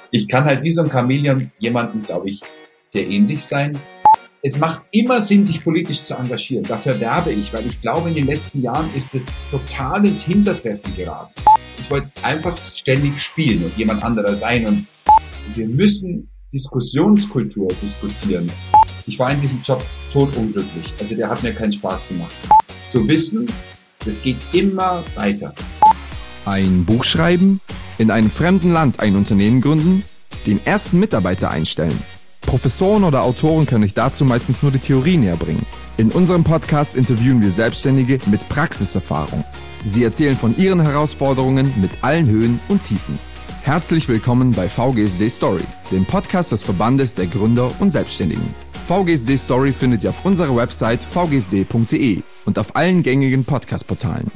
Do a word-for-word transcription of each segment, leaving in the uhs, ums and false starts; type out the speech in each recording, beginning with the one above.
Ich kann halt wie so ein Chamäleon jemandem, glaube ich, sehr ähnlich sein. Es macht immer Sinn, sich politisch zu engagieren. Dafür werbe ich, weil ich glaube, in den letzten Jahren ist es total ins Hintertreffen geraten. Ich wollte einfach ständig spielen und jemand anderer sein. Und wir müssen Diskussionskultur diskutieren. Ich war in diesem Job totunglücklich. Also der hat mir keinen Spaß gemacht. Zu wissen, es geht immer weiter. Ein Buch schreiben, in einem fremden Land ein Unternehmen gründen, den ersten Mitarbeiter einstellen. Professoren oder Autoren können euch dazu meistens nur die Theorie näher bringen. In unserem Podcast interviewen wir Selbstständige mit Praxiserfahrung. Sie erzählen von ihren Herausforderungen mit allen Höhen und Tiefen. Herzlich willkommen bei V G S D Story, dem Podcast des Verbandes der Gründer und Selbstständigen. V G S D Story findet ihr auf unserer Website v g s d punkt d e und auf allen gängigen Podcast-Portalen.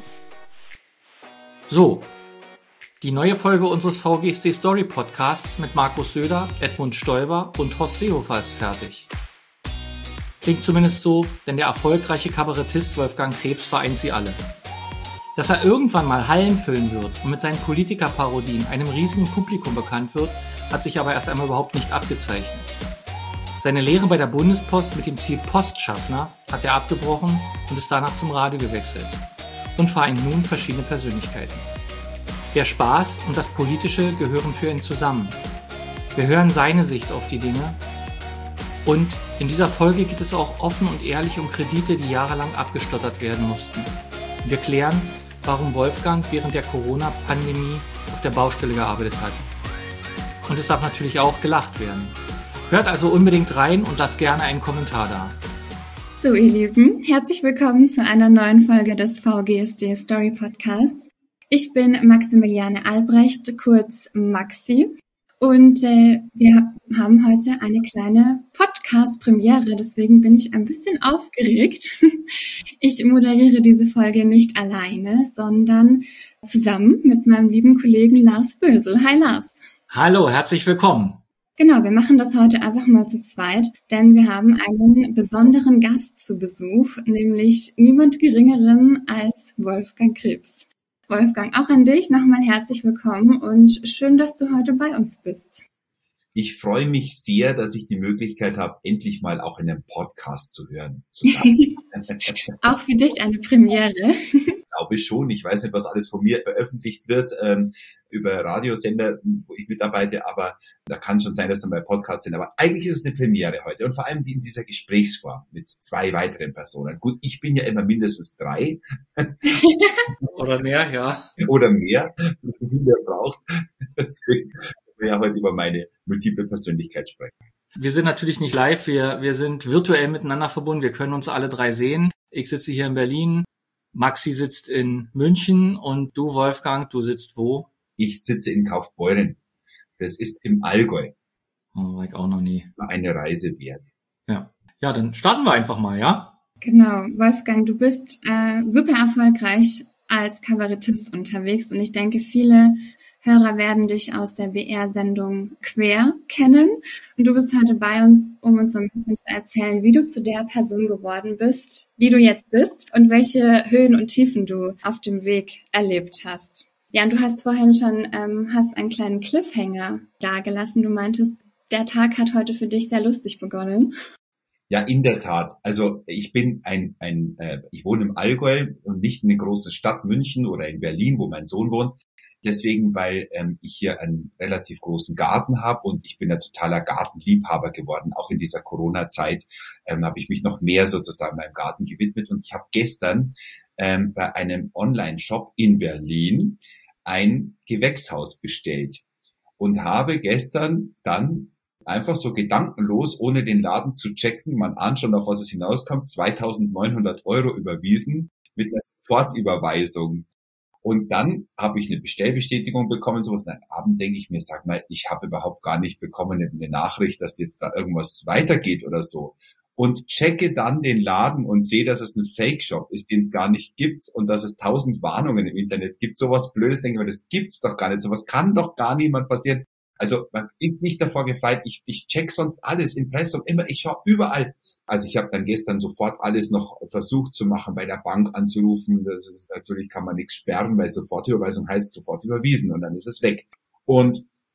So, die neue Folge unseres V G S D Story Podcasts mit Markus Söder, Edmund Stoiber und Horst Seehofer ist fertig. Klingt zumindest so, denn der erfolgreiche Kabarettist Wolfgang Krebs vereint sie alle. Dass er irgendwann mal Hallen füllen wird und mit seinen Politikerparodien einem riesigen Publikum bekannt wird, hat sich aber erst einmal überhaupt nicht abgezeichnet. Seine Lehre bei der Bundespost mit dem Ziel Postschaffner hat er abgebrochen und ist danach zum Radio gewechselt und vereint nun verschiedene Persönlichkeiten. Der Spaß und das Politische gehören für ihn zusammen. Wir hören seine Sicht auf die Dinge und in dieser Folge geht es auch offen und ehrlich um Kredite, die jahrelang abgestottert werden mussten. Wir klären, warum Wolfgang während der Corona-Pandemie auf der Baustelle gearbeitet hat. Und es darf natürlich auch gelacht werden. Hört also unbedingt rein und lasst gerne einen Kommentar da. So, ihr Lieben, herzlich willkommen zu einer neuen Folge des V G S D Story Podcasts. Ich bin Maximiliane Albrecht, kurz Maxi, und äh, wir haben heute eine kleine Podcast-Premiere, deswegen bin ich ein bisschen aufgeregt. Ich moderiere diese Folge nicht alleine, sondern zusammen mit meinem lieben Kollegen Lars Bösel. Hi Lars. Hallo, herzlich willkommen. Genau, wir machen das heute einfach mal zu zweit, denn wir haben einen besonderen Gast zu Besuch, nämlich niemand Geringeren als Wolfgang Krebs. Wolfgang, auch an dich nochmal herzlich willkommen und schön, dass du heute bei uns bist. Ich freue mich sehr, dass ich die Möglichkeit habe, endlich mal auch in einem Podcast zu hören. Zusammen. Auch für dich eine Premiere. Ich glaube schon. Ich weiß nicht, was alles von mir veröffentlicht wird ähm, über Radiosender, wo ich mitarbeite, aber da kann schon sein, dass dann bei Podcasts sind. Aber eigentlich ist es eine Premiere heute und vor allem die in dieser Gesprächsform mit zwei weiteren Personen. Gut, ich bin ja immer mindestens drei. Oder mehr, ja. Oder mehr, so viel der braucht. Deswegen wir ja heute über meine multiple Persönlichkeit sprechen. Wir sind natürlich nicht live, wir, wir sind virtuell miteinander verbunden, wir können uns alle drei sehen. Ich sitze hier in Berlin, Maxi sitzt in München und du, Wolfgang, du sitzt wo? Ich sitze in Kaufbeuren. Das ist im Allgäu. Oh, war ich auch noch nie. Eine Reise wert. Ja, ja, dann starten wir einfach mal, ja? Genau, Wolfgang, du bist äh, super erfolgreich als Kabarettist unterwegs und ich denke, viele Hörer werden dich aus der B R-Sendung Quer kennen. Und du bist heute bei uns, um uns so ein bisschen zu erzählen, wie du zu der Person geworden bist, die du jetzt bist und welche Höhen und Tiefen du auf dem Weg erlebt hast. Ja, und du hast vorhin schon ähm, hast einen kleinen Cliffhanger dagelassen. Du meintest, der Tag hat heute für dich sehr lustig begonnen. Ja, in der Tat. Also ich bin ein, ein äh, ich wohne im Allgäu und nicht in der großen Stadt München oder in Berlin, wo mein Sohn wohnt. Deswegen, weil ähm, ich hier einen relativ großen Garten habe und ich bin ein totaler Gartenliebhaber geworden. Auch in dieser Corona-Zeit ähm, habe ich mich noch mehr sozusagen meinem Garten gewidmet. Und ich habe gestern ähm, bei einem Online-Shop in Berlin ein Gewächshaus bestellt und habe gestern dann einfach so gedankenlos, ohne den Laden zu checken, man ahnt schon, auf was es hinauskommt, zweitausendneunhundert Euro überwiesen mit einer Sofortüberweisung. Und dann habe ich eine Bestellbestätigung bekommen, sowas. Und am Abend denke ich mir, sag mal, ich habe überhaupt gar nicht bekommen eine Nachricht, dass jetzt da irgendwas weitergeht oder so. Und checke dann den Laden und sehe, dass es ein Fake-Shop ist, den es gar nicht gibt und dass es tausend Warnungen im Internet gibt. Sowas Blödes, denke ich mir, das gibt's doch gar nicht. Sowas kann doch gar niemand passieren. Also man ist nicht davor gefeit. Ich, ich check sonst alles, Impressum, immer, ich schaue überall. Also ich habe dann gestern sofort alles noch versucht zu machen, bei der Bank anzurufen. Das ist, natürlich kann man nichts sperren, weil Sofortüberweisung heißt sofort überwiesen und dann ist es weg. Und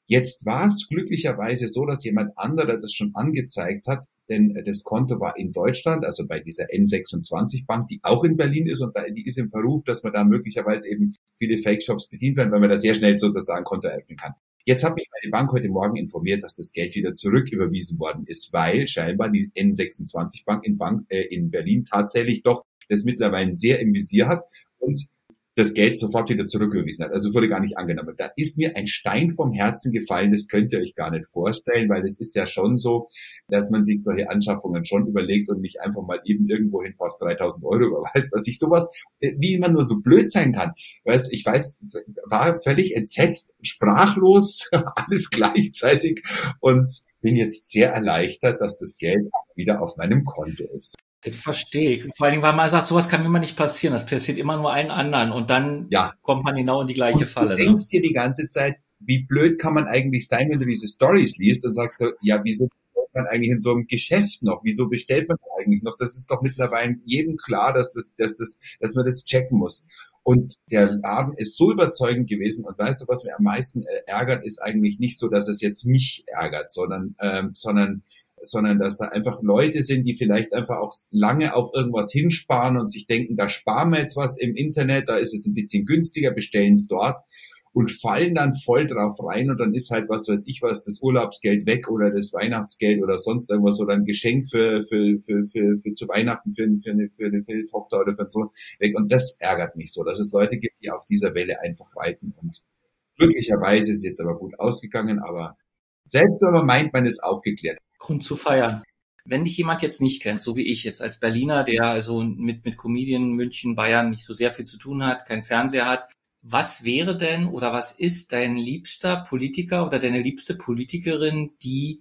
Jetzt war es glücklicherweise so, dass jemand anderer das schon angezeigt hat, denn das Konto war in Deutschland, also bei dieser N sechsundzwanzig Bank, die auch in Berlin ist, und die ist im Verruf, dass man da möglicherweise eben viele Fake-Shops bedient werden, weil man da sehr schnell sozusagen ein Konto eröffnen kann. Jetzt hat mich meine Bank heute Morgen informiert, dass das Geld wieder zurücküberwiesen worden ist, weil scheinbar die N sechsundzwanzig Bank in, Bank, äh, in Berlin tatsächlich doch das mittlerweile sehr im Visier hat und das Geld sofort wieder zurücküberwiesen hat. Also wurde gar nicht angenommen. Da ist mir ein Stein vom Herzen gefallen, das könnt ihr euch gar nicht vorstellen, weil es ist ja schon so, dass man sich solche Anschaffungen schon überlegt und nicht einfach mal eben irgendwohin fast dreitausend Euro überweist, dass ich sowas, wie man nur so blöd sein kann. Ich weiß, war völlig entsetzt, sprachlos, alles gleichzeitig und bin jetzt sehr erleichtert, dass das Geld wieder auf meinem Konto ist. Das verstehe ich. Vor allen Dingen, weil man sagt, sowas kann immer nicht passieren. Das passiert immer nur allen anderen. Und dann ja. kommt man genau in die gleiche und Falle. Du denkst dir die ganze Zeit, wie blöd kann man eigentlich sein, wenn du diese Stories liest und sagst so, ja, wieso bestellt man eigentlich in so einem Geschäft noch? Wieso bestellt man eigentlich noch? Das ist doch mittlerweile jedem klar, dass das, dass das, dass man das checken muss. Und der Laden ist so überzeugend gewesen. Und weißt du, was mir am meisten ärgert, ist eigentlich nicht so, dass es jetzt mich ärgert, sondern, ähm, sondern sondern dass da einfach Leute sind, die vielleicht einfach auch lange auf irgendwas hinsparen und sich denken, da sparen wir jetzt was im Internet, da ist es ein bisschen günstiger, bestellen es dort und fallen dann voll drauf rein und dann ist halt, was weiß ich was, das Urlaubsgeld weg oder das Weihnachtsgeld oder sonst irgendwas oder ein Geschenk für für für für, für zu Weihnachten für, für, eine, für, eine, für eine Tochter oder für einen Sohn weg und das ärgert mich so, dass es Leute gibt, die auf dieser Welle einfach reiten und glücklicherweise ist es jetzt aber gut ausgegangen, aber selbst wenn man meint, man ist aufgeklärt. Grund zu feiern. Wenn dich jemand jetzt nicht kennt, so wie ich jetzt als Berliner, der also mit mit Comedien München, Bayern nicht so sehr viel zu tun hat, keinen Fernseher hat, was wäre denn oder was ist dein liebster Politiker oder deine liebste Politikerin, die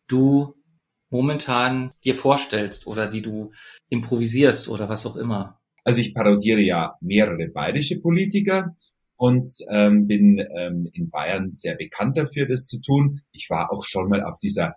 du momentan dir vorstellst oder die du improvisierst oder was auch immer? Also ich parodiere ja mehrere bayerische Politiker. Und ähm, bin ähm, in Bayern sehr bekannt dafür, das zu tun. Ich war auch schon mal auf dieser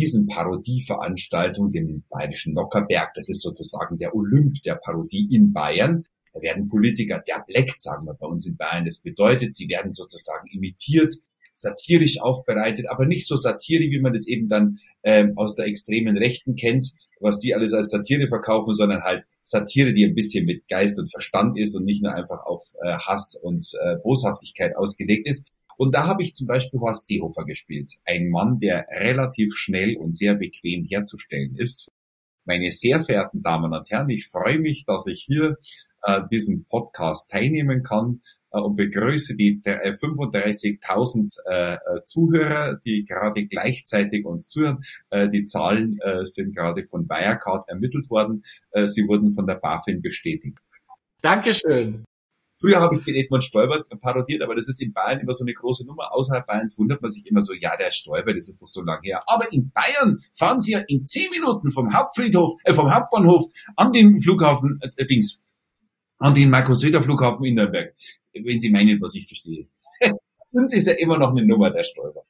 Riesenparodieveranstaltung, dem Bayerischen Nockherberg. Das ist sozusagen der Olymp der Parodie in Bayern. Da werden Politiker derbleckt, sagen wir bei uns in Bayern. Das bedeutet, sie werden sozusagen imitiert, satirisch aufbereitet, aber nicht so satirisch, wie man das eben dann ähm, aus der extremen Rechten kennt, was die alles als Satire verkaufen, sondern halt Satire, die ein bisschen mit Geist und Verstand ist und nicht nur einfach auf äh, Hass und äh, Boshaftigkeit ausgelegt ist. Und da habe ich zum Beispiel Horst Seehofer gespielt. Ein Mann, der relativ schnell und sehr bequem herzustellen ist. Meine sehr verehrten Damen und Herren, ich freue mich, dass ich hier äh, diesem Podcast teilnehmen kann äh, und begrüße die äh, fünfunddreißigtausend äh, Zuhörer, die gerade gleichzeitig uns zuhören. Äh, die Zahlen äh, sind gerade von Wirecard ermittelt worden. Äh, sie wurden von der BaFin bestätigt. Dankeschön. Früher habe ich den Edmund Stoiber parodiert, aber das ist in Bayern immer so eine große Nummer. Außerhalb Bayerns wundert man sich immer so, ja, der Stoiber, das ist doch so lange her. Aber in Bayern fahren Sie ja in zehn Minuten vom Hauptfriedhof, äh, vom Hauptbahnhof an den Flughafen, äh, Dings, an den Markus-Söder-Flughafen in Nürnberg. Wenn Sie meinen, was ich verstehe. Uns ist ja immer noch eine Nummer, der Stoiber.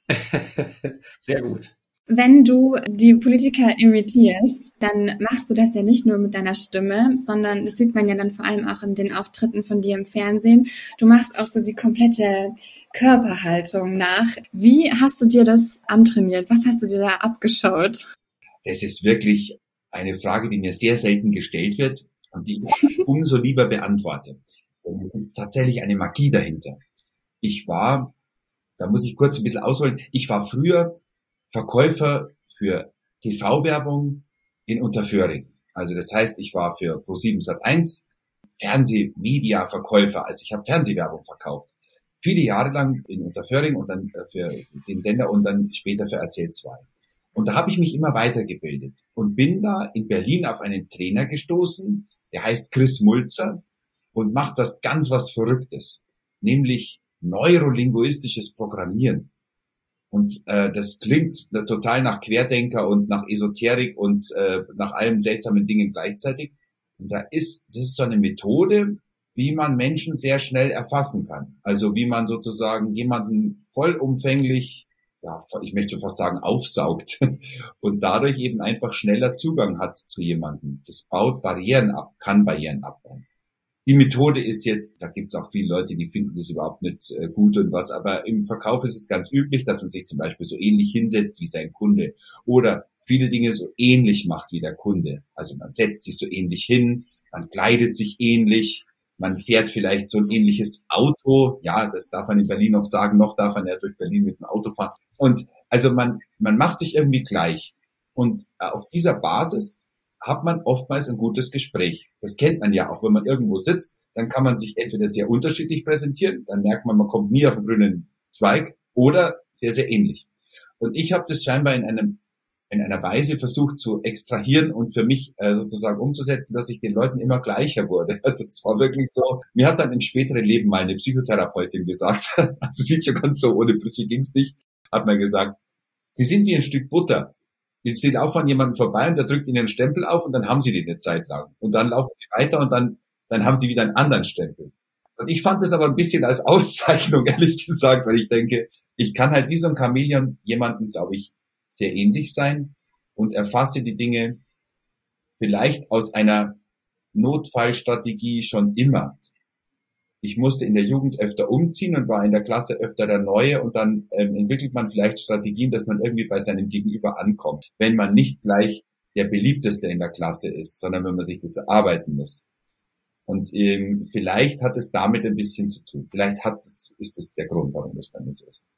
Sehr gut. Wenn du die Politiker imitierst, dann machst du das ja nicht nur mit deiner Stimme, sondern das sieht man ja dann vor allem auch in den Auftritten von dir im Fernsehen. Du machst auch so die komplette Körperhaltung nach. Wie hast du dir das antrainiert? Was hast du dir da abgeschaut? Das ist wirklich eine Frage, die mir sehr selten gestellt wird und die ich umso lieber beantworte. Und es ist tatsächlich eine Magie dahinter. Ich war, da muss ich kurz ein bisschen ausholen, ich war früher Verkäufer für T V-Werbung in Unterföhring. Also das heißt, ich war für ProSieben Sat eins Fernseh-Media-Verkäufer. Also ich habe Fernsehwerbung verkauft. Viele Jahre lang in Unterföhring und dann für den Sender und dann später für R T L zwei. Und da habe ich mich immer weitergebildet und bin da in Berlin auf einen Trainer gestoßen, der heißt Chris Mulzer und macht was ganz was Verrücktes, nämlich neurolinguistisches Programmieren. Und äh, das klingt äh, total nach Querdenker und nach Esoterik und äh, nach allem seltsamen Dingen gleichzeitig. Und da ist, das ist so eine Methode, wie man Menschen sehr schnell erfassen kann. Also wie man sozusagen jemanden vollumfänglich, ja, ich möchte fast sagen, aufsaugt und dadurch eben einfach schneller Zugang hat zu jemandem. Das baut Barrieren ab, kann Barrieren abbauen. Die Methode ist jetzt, da gibt's auch viele Leute, die finden das überhaupt nicht äh, gut und was, aber im Verkauf ist es ganz üblich, dass man sich zum Beispiel so ähnlich hinsetzt wie sein Kunde oder viele Dinge so ähnlich macht wie der Kunde. Also man setzt sich so ähnlich hin, man kleidet sich ähnlich, man fährt vielleicht so ein ähnliches Auto. Ja, das darf man in Berlin noch sagen, noch darf man ja durch Berlin mit dem Auto fahren. Und also man, man macht sich irgendwie gleich. Und auf dieser Basis hat man oftmals ein gutes Gespräch. Das kennt man ja auch, wenn man irgendwo sitzt, dann kann man sich entweder sehr unterschiedlich präsentieren, dann merkt man, man kommt nie auf einen grünen Zweig, oder sehr, sehr ähnlich. Und ich habe das scheinbar in einem in einer Weise versucht zu extrahieren und für mich äh, sozusagen umzusetzen, dass ich den Leuten immer gleicher wurde. Also es war wirklich so, mir hat dann im späteren Leben mal eine Psychotherapeutin gesagt, also sieht schon ganz so, ohne Brüche ging's nicht, hat mir gesagt, Sie sind wie ein Stück Butter. Jetzt Sie laufen an jemanden vorbei und der drückt Ihnen einen Stempel auf und dann haben Sie den eine Zeit lang. Und dann laufen Sie weiter und dann, dann haben Sie wieder einen anderen Stempel. Und ich fand das aber ein bisschen als Auszeichnung, ehrlich gesagt, weil ich denke, ich kann halt wie so ein Chamäleon jemanden, glaube ich, sehr ähnlich sein und erfasse die Dinge vielleicht aus einer Notfallstrategie schon immer. Ich musste in der Jugend öfter umziehen und war in der Klasse öfter der Neue und dann ähm, entwickelt man vielleicht Strategien, dass man irgendwie bei seinem Gegenüber ankommt, wenn man nicht gleich der Beliebteste in der Klasse ist, sondern wenn man sich das erarbeiten muss. Und ähm, vielleicht hat es damit ein bisschen zu tun. Vielleicht hat es, ist es der Grund, warum das bei mir so ist.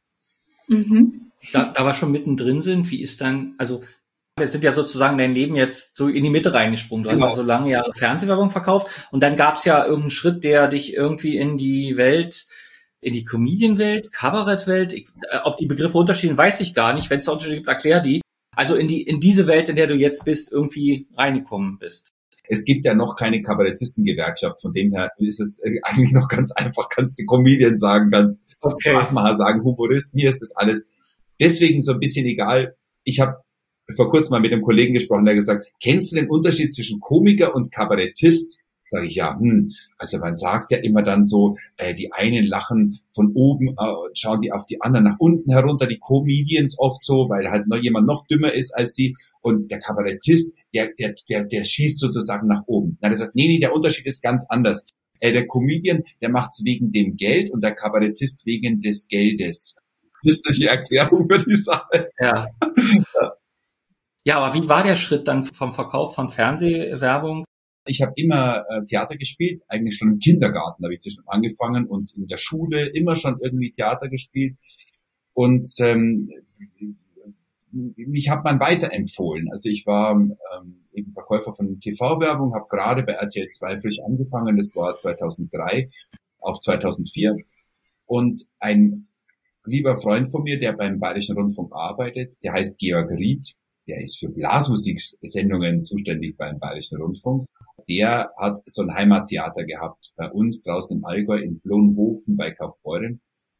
Mhm. Da, da wir schon mittendrin sind, wie ist dann, also wir sind ja sozusagen dein Leben jetzt so in die Mitte reingesprungen. Du hast Genau. ja so lange Jahre Fernsehwerbung verkauft und dann gab es ja irgendeinen Schritt, der dich irgendwie in die Welt, in die Comedian-Welt, Kabarettwelt, ich, äh, ob die Begriffe unterschieden, weiß ich gar nicht. Wenn es da Unterschiede gibt, erklär die. Also in die in diese Welt, in der du jetzt bist, irgendwie reingekommen bist. Es gibt ja noch keine Kabarettistengewerkschaft, von dem her ist es eigentlich noch ganz einfach, kannst du Comedian sagen, kannst okay. Spaßmacher sagen, Humorist, mir ist das alles deswegen so ein bisschen egal. Ich habe vor kurzem mal mit einem Kollegen gesprochen, der gesagt, kennst du den Unterschied zwischen Komiker und Kabarettist? Sage ich, ja, hm, also man sagt ja immer dann so, äh, die einen lachen von oben, äh, schauen die auf die anderen nach unten herunter, die Comedians oft so, weil halt noch jemand noch dümmer ist als sie und der Kabarettist, der der der der schießt sozusagen nach oben. Na, der sagt, nee, nee, der Unterschied ist ganz anders. Äh, der Comedian, der macht's wegen dem Geld und der Kabarettist wegen des Geldes. Das ist die Erklärung für die Sache. Ja. ja. Ja, aber wie war der Schritt dann vom Verkauf von Fernsehwerbung? Ich habe immer äh, Theater gespielt, eigentlich schon im Kindergarten habe ich das schon angefangen und in der Schule immer schon irgendwie Theater gespielt und ähm, mich hat man weiterempfohlen. Also ich war ähm, eben Verkäufer von T V-Werbung, habe gerade bei R T L zwei frisch angefangen, das war zweitausenddrei auf zweitausendvier und ein lieber Freund von mir, der beim Bayerischen Rundfunk arbeitet, der heißt Georg Ried, der ist für Blasmusiksendungen zuständig beim Bayerischen Rundfunk. Der hat so ein Heimattheater gehabt bei uns draußen im Allgäu in Blonhofen bei Kaufbeuren.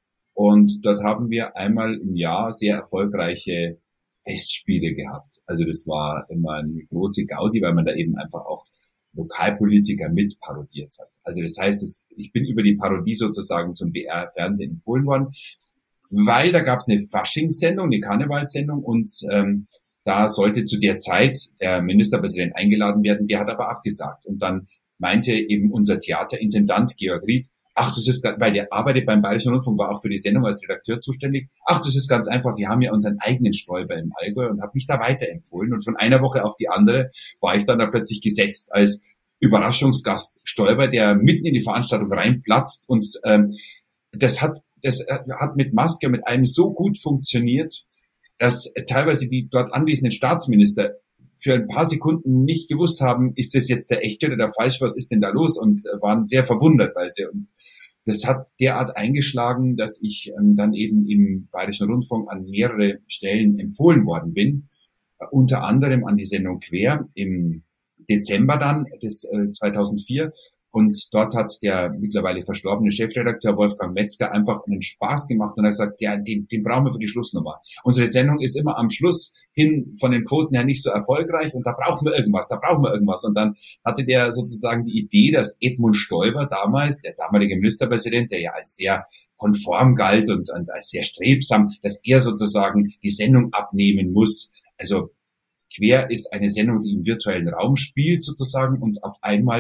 Und dort haben wir einmal im Jahr sehr erfolgreiche Festspiele gehabt. Also das war immer eine große Gaudi, weil man da eben einfach auch Lokalpolitiker mit parodiert hat. Also das heißt, es, ich bin über die Parodie sozusagen zum B R-Fernsehen empfohlen worden, weil da gab es eine Faschingssendung, eine Karnevalssendung und ähm, da sollte zu der Zeit der Ministerpräsident eingeladen werden, der hat aber abgesagt. Und dann meinte eben unser Theaterintendant Georg Ried, ach, das ist, weil der arbeitet beim Bayerischen Rundfunk, war auch für die Sendung als Redakteur zuständig, ach, das ist ganz einfach, wir haben ja unseren eigenen Stäuber im Allgäu und habe mich da weiterempfohlen. Und von einer Woche auf die andere war ich dann da plötzlich gesetzt als Überraschungsgast Stäuber, der mitten in die Veranstaltung reinplatzt. Und ähm, das hat, das hat mit Maske, mit allem so gut funktioniert, dass teilweise die dort anwesenden Staatsminister für ein paar Sekunden nicht gewusst haben, ist das jetzt der echte oder der falsche, was ist denn da los? Und waren sehr verwundert, weil sie, und das hat derart eingeschlagen, dass ich ähm, dann eben im Bayerischen Rundfunk an mehrere Stellen empfohlen worden bin, äh, unter anderem an die Sendung Quer im Dezember dann des äh, zweitausendvier. Und dort hat der mittlerweile verstorbene Chefredakteur Wolfgang Metzger einfach einen Spaß gemacht und hat gesagt, ja, den, den brauchen wir für die Schlussnummer. Unsere Sendung ist immer am Schluss hin von den Quoten her nicht so erfolgreich und da brauchen wir irgendwas, da brauchen wir irgendwas. Und dann hatte der sozusagen die Idee, dass Edmund Stoiber damals, der damalige Ministerpräsident, der ja als sehr konform galt und, und als sehr strebsam, dass er sozusagen die Sendung abnehmen muss. Also Quer ist eine Sendung, die im virtuellen Raum spielt sozusagen und auf einmal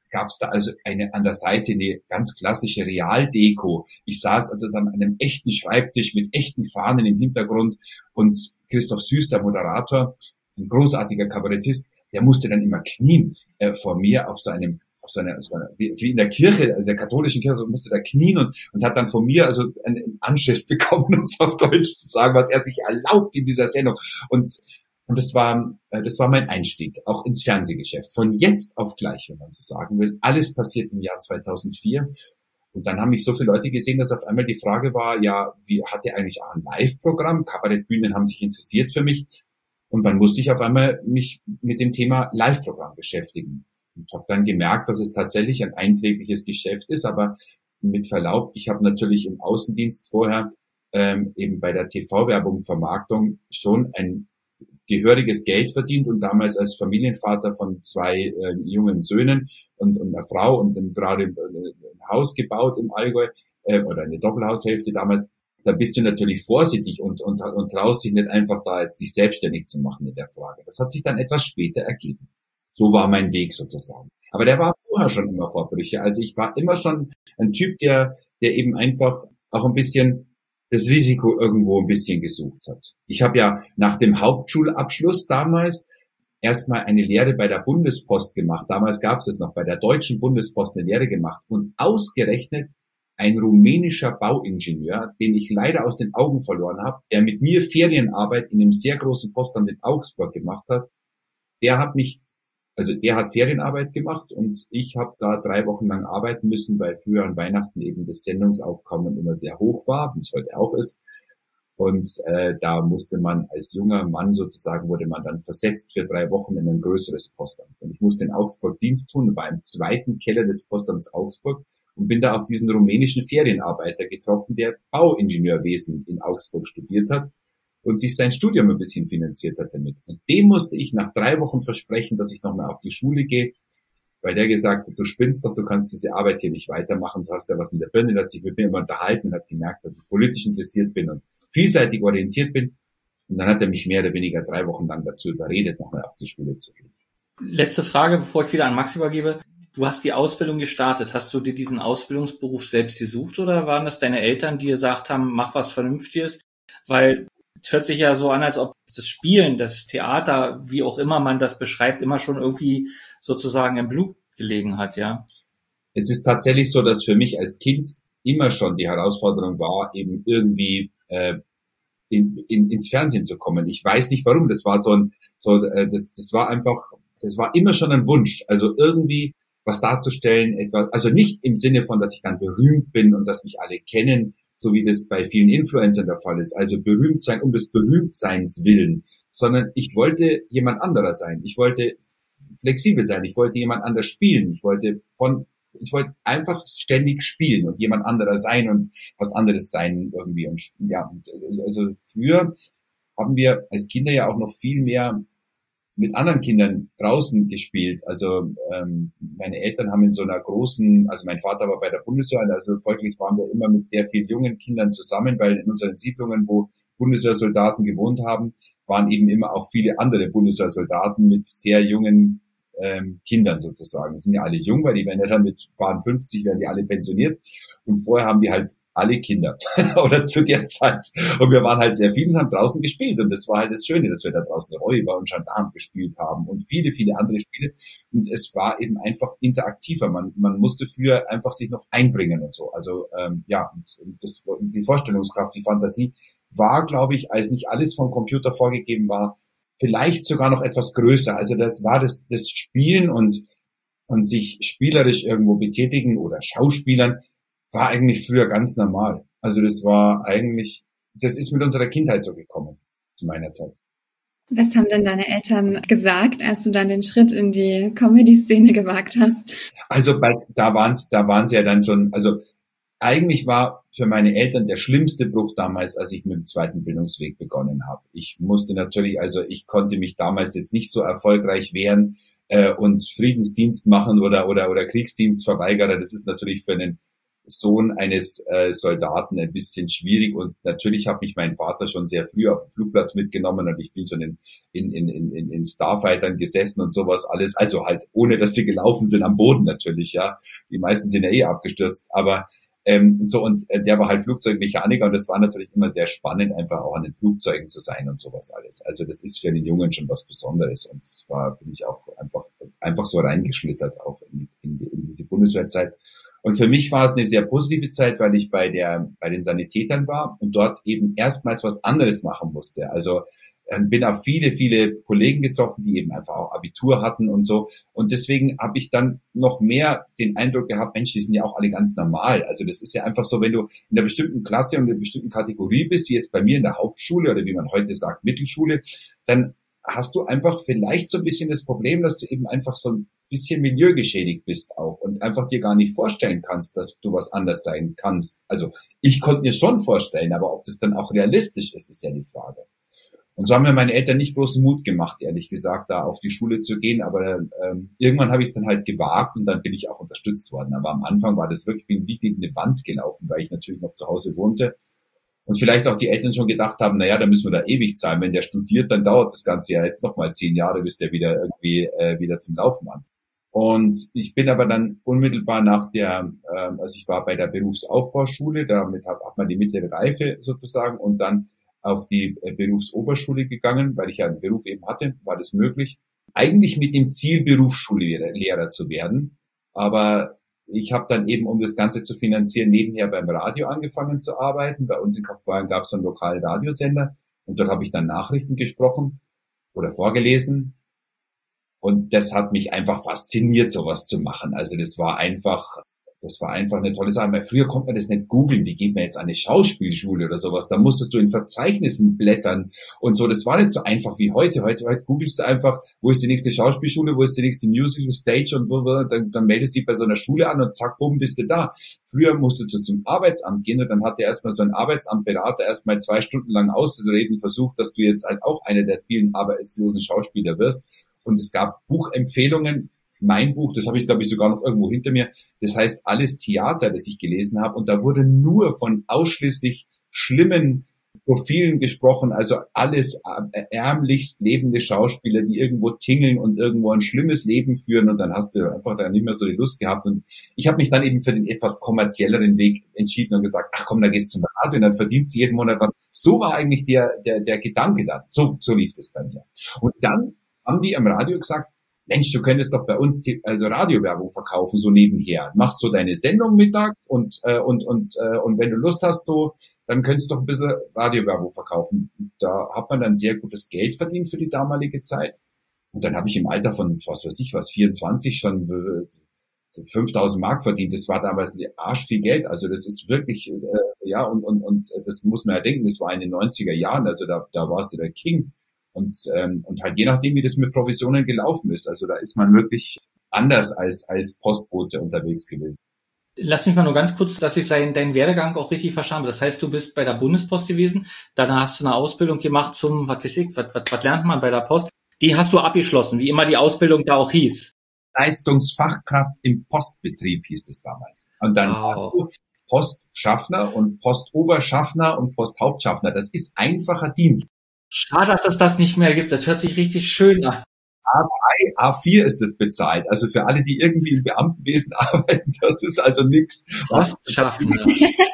gab es da also eine an der Seite eine ganz klassische Realdeko. Ich saß also dann an einem echten Schreibtisch mit echten Fahnen im Hintergrund und Christoph Süß, der Moderator, ein großartiger Kabarettist, der musste dann immer knien äh, vor mir auf so einem auf so einer, so einer wie, wie in der Kirche, also der katholischen Kirche, so musste da knien und und hat dann von mir also einen Anschiss bekommen, um es auf Deutsch zu sagen, was er sich erlaubt in dieser Sendung. Und Und das war, das war mein Einstieg, auch ins Fernsehgeschäft. Von jetzt auf gleich, wenn man so sagen will. Alles passiert im Jahr zweitausendvier. Und dann haben mich so viele Leute gesehen, dass auf einmal die Frage war, ja, wie hat der eigentlich auch ein Live-Programm? Kabarettbühnen haben sich interessiert für mich. Und dann musste ich auf einmal mich mit dem Thema Live-Programm beschäftigen. Und habe dann gemerkt, dass es tatsächlich ein einträgliches Geschäft ist. Aber mit Verlaub, ich habe natürlich im Außendienst vorher ähm, eben bei der T V-Werbung, Vermarktung schon ein gehöriges Geld verdient und damals als Familienvater von zwei äh, jungen Söhnen und, und einer Frau und dann gerade ein Haus gebaut im Allgäu äh, oder eine Doppelhaushälfte damals. Da bist du natürlich vorsichtig und, und, und traust dich nicht einfach da jetzt sich selbstständig zu machen in der Frage. Das hat sich dann etwas später ergeben. So war mein Weg sozusagen. Aber der war vorher schon immer vor Brüche. Also ich war immer schon ein Typ, der, der eben einfach auch ein bisschen das Risiko irgendwo ein bisschen gesucht hat. Ich habe ja nach dem Hauptschulabschluss damals erstmal eine Lehre bei der Bundespost gemacht. Damals gab es es noch, bei der Deutschen Bundespost eine Lehre gemacht. Und ausgerechnet ein rumänischer Bauingenieur, den ich leider aus den Augen verloren habe, der mit mir Ferienarbeit in einem sehr großen Postamt in Augsburg gemacht hat, der hat mich Also der hat Ferienarbeit gemacht und ich habe da drei Wochen lang arbeiten müssen, weil früher an Weihnachten eben das Sendungsaufkommen immer sehr hoch war, wie es heute auch ist. Und äh, da musste man als junger Mann sozusagen, wurde man dann versetzt für drei Wochen in ein größeres Postamt. Und ich musste in Augsburg Dienst tun, war im zweiten Keller des Postamts Augsburg und bin da auf diesen rumänischen Ferienarbeiter getroffen, der Bauingenieurwesen in Augsburg studiert hat und sich sein Studium ein bisschen finanziert hat damit. Und dem musste ich nach drei Wochen versprechen, dass ich nochmal auf die Schule gehe, weil der gesagt hat, du spinnst doch, du kannst diese Arbeit hier nicht weitermachen, du hast ja was in der Birne. Der hat sich mit mir immer unterhalten und hat gemerkt, dass ich politisch interessiert bin und vielseitig orientiert bin. Und dann hat er mich mehr oder weniger drei Wochen lang dazu überredet, nochmal auf die Schule zu gehen. Letzte Frage, bevor ich wieder an Max übergebe. Du hast die Ausbildung gestartet. Hast du dir diesen Ausbildungsberuf selbst gesucht oder waren das deine Eltern, die gesagt haben, mach was Vernünftiges? Weil es hört sich ja so an, als ob das Spielen, das Theater, wie auch immer man das beschreibt, immer schon irgendwie sozusagen im Blut gelegen hat, ja? Es ist tatsächlich so, dass für mich als Kind immer schon die Herausforderung war, eben irgendwie äh, in, in, ins Fernsehen zu kommen. Ich weiß nicht warum. Das war so ein, so äh, das, das war einfach, das war immer schon ein Wunsch. Also irgendwie was darzustellen, etwas, also nicht im Sinne von, dass ich dann berühmt bin und dass mich alle kennen, so wie das bei vielen Influencern der Fall ist, also berühmt sein um des Berühmtseins willen, sondern ich wollte jemand anderer sein. Ich wollte flexibel sein. Ich wollte jemand anders spielen. Ich wollte von, ich wollte einfach ständig spielen und jemand anderer sein und was anderes sein irgendwie. Und ja, also früher haben wir als Kinder ja auch noch viel mehr mit anderen Kindern draußen gespielt. Also ähm, meine Eltern haben in so einer großen, also mein Vater war bei der Bundeswehr, also folglich waren wir immer mit sehr vielen jungen Kindern zusammen, weil in unseren Siedlungen, wo Bundeswehrsoldaten gewohnt haben, waren eben immer auch viele andere Bundeswehrsoldaten mit sehr jungen ähm, Kindern sozusagen. Die sind ja alle jung, weil die werden ja dann mit paar fünfzig, werden die alle pensioniert. Und vorher haben die halt alle Kinder oder zu der Zeit. Und wir waren halt sehr viel und haben draußen gespielt. Und das war halt das Schöne, dass wir da draußen Räuber und Gendarm gespielt haben und viele, viele andere Spiele. Und es war eben einfach interaktiver. Man, man musste früher einfach sich noch einbringen und so. Also ähm, ja, und, und das, die Vorstellungskraft, die Fantasie war, glaube ich, als nicht alles vom Computer vorgegeben war, vielleicht sogar noch etwas größer. Also das war das, das Spielen und, und sich spielerisch irgendwo betätigen oder Schauspielern, war eigentlich früher ganz normal. Also das war eigentlich, das ist mit unserer Kindheit so gekommen, zu meiner Zeit. Was haben denn deine Eltern gesagt, als du dann den Schritt in die Comedy-Szene gewagt hast? Also bei, da waren da waren sie ja dann schon, also eigentlich war für meine Eltern der schlimmste Bruch damals, als ich mit dem zweiten Bildungsweg begonnen habe. Ich musste natürlich, also ich konnte mich damals jetzt nicht so erfolgreich wehren äh, und Friedensdienst machen oder oder oder Kriegsdienstverweigerer. Das ist natürlich für einen Sohn eines äh, Soldaten ein bisschen schwierig und natürlich hat mich mein Vater schon sehr früh auf dem Flugplatz mitgenommen und ich bin schon in, in, in, in, in Starfightern gesessen und sowas alles, also halt ohne, dass sie gelaufen sind am Boden natürlich, ja, die meisten sind ja eh abgestürzt, aber ähm, so und äh, der war halt Flugzeugmechaniker und das war natürlich immer sehr spannend, einfach auch an den Flugzeugen zu sein und sowas alles, also das ist für den Jungen schon was Besonderes und das war, bin ich auch einfach einfach so reingeschlittert auch in, in, in diese Bundeswehrzeit. Und für mich war es eine sehr positive Zeit, weil ich bei der bei den Sanitätern war und dort eben erstmals was anderes machen musste. Also äh, bin auf viele, viele Kollegen getroffen, die eben einfach auch Abitur hatten und so. Und deswegen habe ich dann noch mehr den Eindruck gehabt, Mensch, die sind ja auch alle ganz normal. Also das ist ja einfach so, wenn du in einer bestimmten Klasse und in einer bestimmten Kategorie bist, wie jetzt bei mir in der Hauptschule oder wie man heute sagt, Mittelschule, dann hast du einfach vielleicht so ein bisschen das Problem, dass du eben einfach so ein bisschen milieugeschädigt bist auch und einfach dir gar nicht vorstellen kannst, dass du was anders sein kannst. Also ich konnte mir schon vorstellen, aber ob das dann auch realistisch ist, ist ja die Frage. Und so haben mir meine Eltern nicht großen Mut gemacht, ehrlich gesagt, da auf die Schule zu gehen. Aber ähm, irgendwann habe ich es dann halt gewagt und dann bin ich auch unterstützt worden. Aber am Anfang war das wirklich wie gegen eine Wand gelaufen, weil ich natürlich noch zu Hause wohnte. Und vielleicht auch die Eltern schon gedacht haben, naja, da müssen wir da ewig zahlen. Wenn der studiert, dann dauert das Ganze ja jetzt nochmal zehn Jahre, bis der wieder irgendwie äh, wieder zum Laufen anfängt. Und ich bin aber dann unmittelbar nach der, äh, also ich war bei der Berufsaufbauschule, damit hat, hat man die mittlere Reife sozusagen und dann auf die äh, Berufsoberschule gegangen, weil ich ja einen Beruf eben hatte, war das möglich. Eigentlich mit dem Ziel, Berufsschullehrer zu werden, aber ich habe dann eben, um das Ganze zu finanzieren, nebenher beim Radio angefangen zu arbeiten. Bei uns in Kaufbeuren gab es einen lokalen Radiosender und dort habe ich dann Nachrichten gesprochen oder vorgelesen. Und das hat mich einfach fasziniert, sowas zu machen. Also das war einfach, das war einfach eine tolle Sache. Weil früher konnte man das nicht googeln. Wie geht man jetzt an eine Schauspielschule oder sowas? Da musstest du in Verzeichnissen blättern und so. Das war nicht so einfach wie heute. Heute, heute googelst du einfach, wo ist die nächste Schauspielschule, wo ist die nächste Musical Stage und wo, wo dann, dann meldest du dich bei so einer Schule an und zack, bumm, bist du da. Früher musstest du zum Arbeitsamt gehen und dann hat dir erstmal so ein Arbeitsamtberater erstmal zwei Stunden lang auszureden versucht, dass du jetzt halt auch einer der vielen arbeitslosen Schauspieler wirst. Und es gab Buchempfehlungen. Mein Buch, das habe ich, glaube ich, sogar noch irgendwo hinter mir. Das heißt Alles Theater, das ich gelesen habe. Und da wurde nur von ausschließlich schlimmen Profilen gesprochen. Also alles ärmlichst lebende Schauspieler, die irgendwo tingeln und irgendwo ein schlimmes Leben führen. Und dann hast du einfach da nicht mehr so die Lust gehabt. Und ich habe mich dann eben für den etwas kommerzielleren Weg entschieden und gesagt, ach komm, da gehst du zum Radio und dann verdienst du jeden Monat was. So war eigentlich der, der, der Gedanke dann. So, so lief das bei mir. Und dann haben die am Radio gesagt, Mensch, du könntest doch bei uns die, also Radiowerbung verkaufen, so nebenher. Machst so deine Sendung mittags und, äh, und, und, äh, und wenn du Lust hast, so, dann könntest du doch ein bisschen Radiowerbung verkaufen. Da hat man dann sehr gutes Geld verdient für die damalige Zeit. Und dann habe ich im Alter von, was weiß ich was, vierundzwanzig schon äh, fünftausend Mark verdient. Das war damals arsch viel Geld. Also das ist wirklich, äh, ja, und, und, und das muss man ja denken, das war in den neunziger Jahren, also da, da warst du der King. Und, ähm, und halt je nachdem, wie das mit Provisionen gelaufen ist. Also da ist man wirklich anders als, als Postbote unterwegs gewesen. Lass mich mal nur ganz kurz, dass ich deinen, deinen Werdegang auch richtig verstanden habe. Das heißt, du bist bei der Bundespost gewesen, dann hast du eine Ausbildung gemacht zum, was weiß ich, was, was, was lernt man bei der Post? Die hast du abgeschlossen, wie immer die Ausbildung da auch hieß. Leistungsfachkraft im Postbetrieb hieß es damals. Und dann wow. hast du Postschaffner und Postoberschaffner und Posthauptschaffner. Das ist einfacher Dienst. Schade, dass es das nicht mehr gibt. Das hört sich richtig schön an. A drei, A vier ist es bezahlt. Also für alle, die irgendwie im Beamtenwesen arbeiten, das ist also nichts. Was schaffen, ja.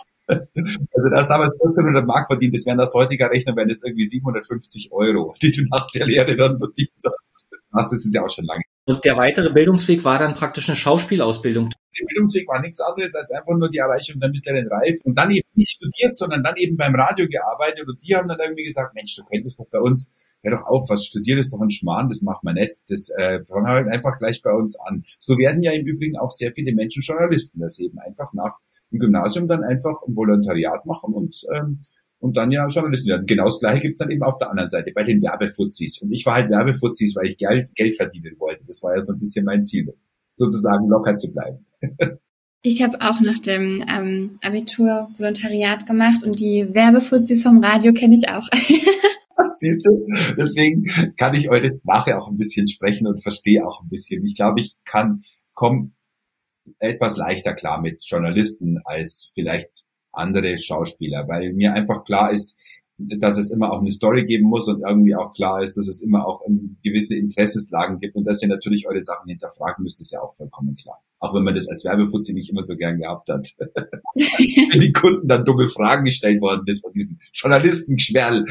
Also da hast damals vierzehnhundert Mark verdient. Das wären das heutiger Rechner, wären das irgendwie siebenhundertfünfzig Euro, die du nach der Lehre dann verdient hast. Das ist ja auch schon lange. Und der weitere Bildungsweg war dann praktisch eine Schauspielausbildung. Der Bildungsweg war nichts anderes als einfach nur die Erreichung der mittleren Reife und dann eben nicht studiert, sondern dann eben beim Radio gearbeitet und die haben dann irgendwie gesagt, Mensch, du könntest doch bei uns, hör doch auf, was studiert ist doch ein Schmarrn, das macht man nicht, das äh, fangen wir halt einfach gleich bei uns an. So werden ja im Übrigen auch sehr viele Menschen Journalisten, dass sie eben einfach nach dem Gymnasium dann einfach ein Volontariat machen und ähm, und dann ja Journalisten werden. Genau das Gleiche gibt's dann eben auf der anderen Seite, bei den Werbefuzis. Und ich war halt Werbefuzis, weil ich Geld, Geld verdienen wollte. Das war ja so ein bisschen mein Ziel, sozusagen locker zu bleiben. Ich habe auch nach dem ähm, Abitur Volontariat gemacht und die Werbefuzis vom Radio kenne ich auch. Siehst du? Deswegen kann ich eure Sprache auch ein bisschen sprechen und verstehe auch ein bisschen. Ich glaube, ich kann, komm, etwas leichter klar mit Journalisten als vielleicht andere Schauspieler, weil mir einfach klar ist, dass es immer auch eine Story geben muss und irgendwie auch klar ist, dass es immer auch gewisse Interessenslagen gibt und dass ihr natürlich eure Sachen hinterfragen müsst, ist ja auch vollkommen klar. Auch wenn man das als Werbefuzzi nicht immer so gern gehabt hat. Wenn die Kunden dann dumme Fragen gestellt worden ist von diesem Journalistengeschwerl.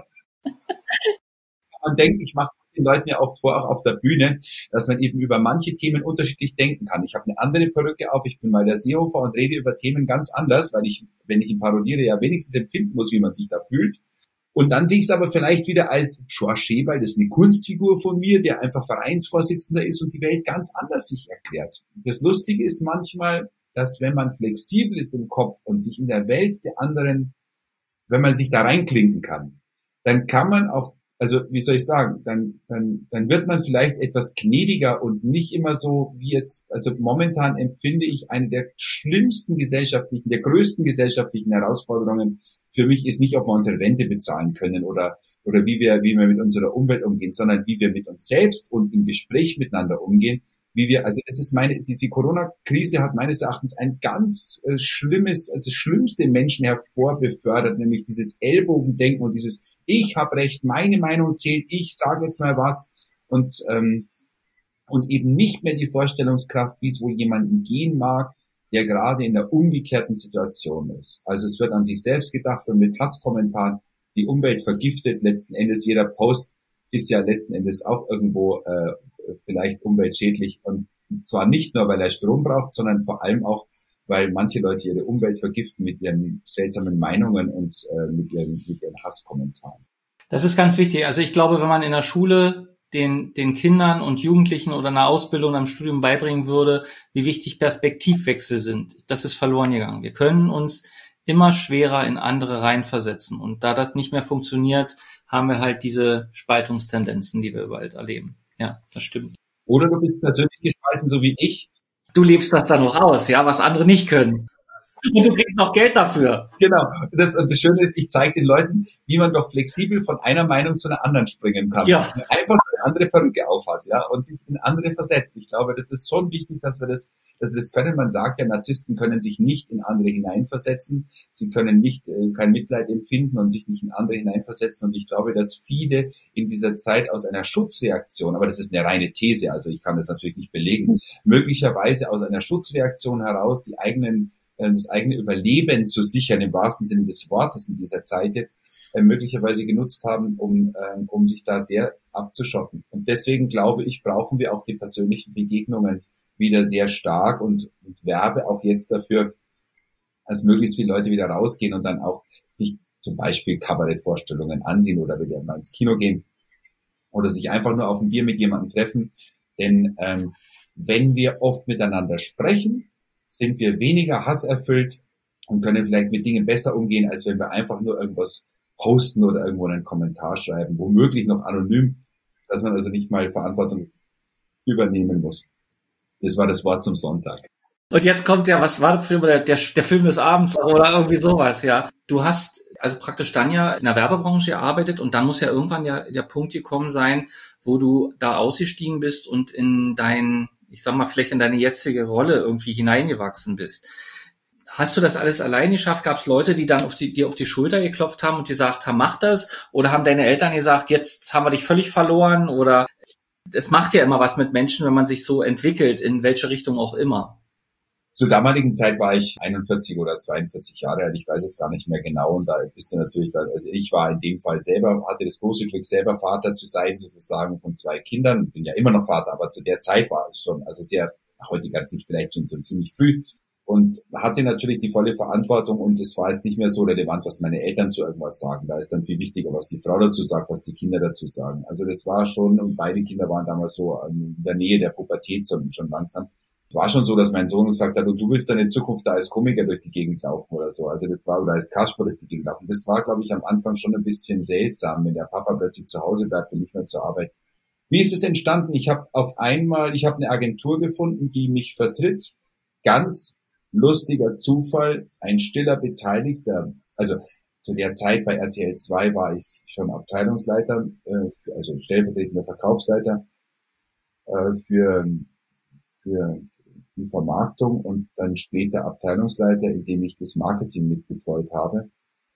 Man denkt, ich mache es den Leuten ja oft vor, auch auf der Bühne, dass man eben über manche Themen unterschiedlich denken kann. Ich habe eine andere Perücke auf, ich bin mal der Seehofer und rede über Themen ganz anders, weil ich, wenn ich ihn parodiere, ja wenigstens empfinden muss, wie man sich da fühlt. Und dann sehe ich es aber vielleicht wieder als George Schäberl, das ist eine Kunstfigur von mir, der einfach Vereinsvorsitzender ist und die Welt ganz anders sich erklärt. Das Lustige ist manchmal, dass wenn man flexibel ist im Kopf und sich in der Welt der anderen, wenn man sich da reinklinken kann, dann kann man auch, also wie soll ich sagen, dann, dann, dann wird man vielleicht etwas gnädiger und nicht immer so wie jetzt, also momentan empfinde ich eine der schlimmsten gesellschaftlichen, der größten gesellschaftlichen Herausforderungen für mich ist nicht, ob wir unsere Rente bezahlen können oder, oder wie wir, wie wir mit unserer Umwelt umgehen, sondern wie wir mit uns selbst und im Gespräch miteinander umgehen, wie wir, also es ist meine, diese Corona-Krise hat meines Erachtens ein ganz äh, schlimmes, also das Schlimmste im Menschen hervorbefördert, nämlich dieses Ellbogendenken und dieses ich habe recht, meine Meinung zählt, ich sage jetzt mal was und ähm, und eben nicht mehr die Vorstellungskraft, wie es wohl jemandem gehen mag, der gerade in der umgekehrten Situation ist. Also es wird an sich selbst gedacht und mit Hasskommentaren die Umwelt vergiftet. Letzten Endes jeder Post ist ja letzten Endes auch irgendwo äh, vielleicht umweltschädlich und zwar nicht nur, weil er Strom braucht, sondern vor allem auch, weil manche Leute ihre Umwelt vergiften mit ihren seltsamen Meinungen und äh, mit, ihren, mit ihren Hasskommentaren. Das ist ganz wichtig. Also ich glaube, wenn man in der Schule den, den Kindern und Jugendlichen oder einer Ausbildung, einem Studium beibringen würde, wie wichtig Perspektivwechsel sind, das ist verloren gegangen. Wir können uns immer schwerer in andere reinversetzen. Und da das nicht mehr funktioniert, haben wir halt diese Spaltungstendenzen, die wir überall erleben. Ja, das stimmt. Oder du bist persönlich gespalten, so wie ich. Du lebst das dann noch aus, ja, was andere nicht können. Und du kriegst noch Geld dafür. Genau. Das, und das Schöne ist, ich zeige den Leuten, wie man doch flexibel von einer Meinung zu einer anderen springen kann. Ja. Einfach eine andere Perücke aufhat, ja, und sich in andere versetzt. Ich glaube, das ist schon wichtig, dass wir das, dass wir das können. Man sagt ja, Narzissten können sich nicht in andere hineinversetzen. Sie können nicht, äh, kein Mitleid empfinden und sich nicht in andere hineinversetzen. Und ich glaube, dass viele in dieser Zeit aus einer Schutzreaktion, aber das ist eine reine These, also ich kann das natürlich nicht belegen, möglicherweise aus einer Schutzreaktion heraus die eigenen das eigene Überleben zu sichern, im wahrsten Sinne des Wortes in dieser Zeit jetzt, äh, möglicherweise genutzt haben, um, äh, um sich da sehr abzuschotten. Und deswegen glaube ich, brauchen wir auch die persönlichen Begegnungen wieder sehr stark und, und werbe auch jetzt dafür, dass möglichst viele Leute wieder rausgehen und dann auch sich zum Beispiel Kabarettvorstellungen ansehen oder wieder mal ins Kino gehen oder sich einfach nur auf ein Bier mit jemandem treffen. Denn ähm, wenn wir oft miteinander sprechen, sind wir weniger hasserfüllt und können vielleicht mit Dingen besser umgehen, als wenn wir einfach nur irgendwas posten oder irgendwo einen Kommentar schreiben, womöglich noch anonym, dass man also nicht mal Verantwortung übernehmen muss. Das war das Wort zum Sonntag. Und jetzt kommt ja, was war der Film, der, der, der Film des Abends oder irgendwie sowas, ja. Du hast also praktisch dann ja in der Werbebranche gearbeitet und dann muss ja irgendwann ja der Punkt gekommen sein, wo du da ausgestiegen bist und in dein ich sag mal, vielleicht in deine jetzige Rolle irgendwie hineingewachsen bist. Hast du das alles allein geschafft? Gab es Leute, die dann auf die, dir auf die Schulter geklopft haben und gesagt haben, mach das? Oder haben deine Eltern gesagt, jetzt haben wir dich völlig verloren? Oder es macht ja immer was mit Menschen, wenn man sich so entwickelt, in welche Richtung auch immer. Zur damaligen Zeit war ich einundvierzig oder zweiundvierzig Jahre alt, ich weiß es gar nicht mehr genau. Und da bist du natürlich, da, also ich war in dem Fall selber, hatte das große Glück, selber Vater zu sein, sozusagen von zwei Kindern. Ich bin ja immer noch Vater, aber zu der Zeit war ich schon, also sehr, heute ganz nicht, vielleicht schon so ziemlich früh. Und hatte natürlich die volle Verantwortung und es war jetzt nicht mehr so relevant, was meine Eltern zu irgendwas sagen. Da ist dann viel wichtiger, was die Frau dazu sagt, was die Kinder dazu sagen. Also das war schon, und beide Kinder waren damals so in der Nähe der Pubertät schon langsam. Es war schon so, dass mein Sohn gesagt hat, du willst dann in Zukunft da als Komiker durch die Gegend laufen oder so. Also das war, oder als Kasper durch die Gegend laufen. Das war, glaube ich, am Anfang schon ein bisschen seltsam, wenn der Papa plötzlich zu Hause bleibt und nicht mehr zur Arbeit. Wie ist es entstanden? Ich habe auf einmal, ich habe eine Agentur gefunden, die mich vertritt. Ganz lustiger Zufall, ein stiller Beteiligter. Also zu der Zeit bei R T L zwei war ich schon Abteilungsleiter, äh, also stellvertretender Verkaufsleiter äh, für für die Vermarktung und dann später Abteilungsleiter, indem ich das Marketing mitbetreut habe.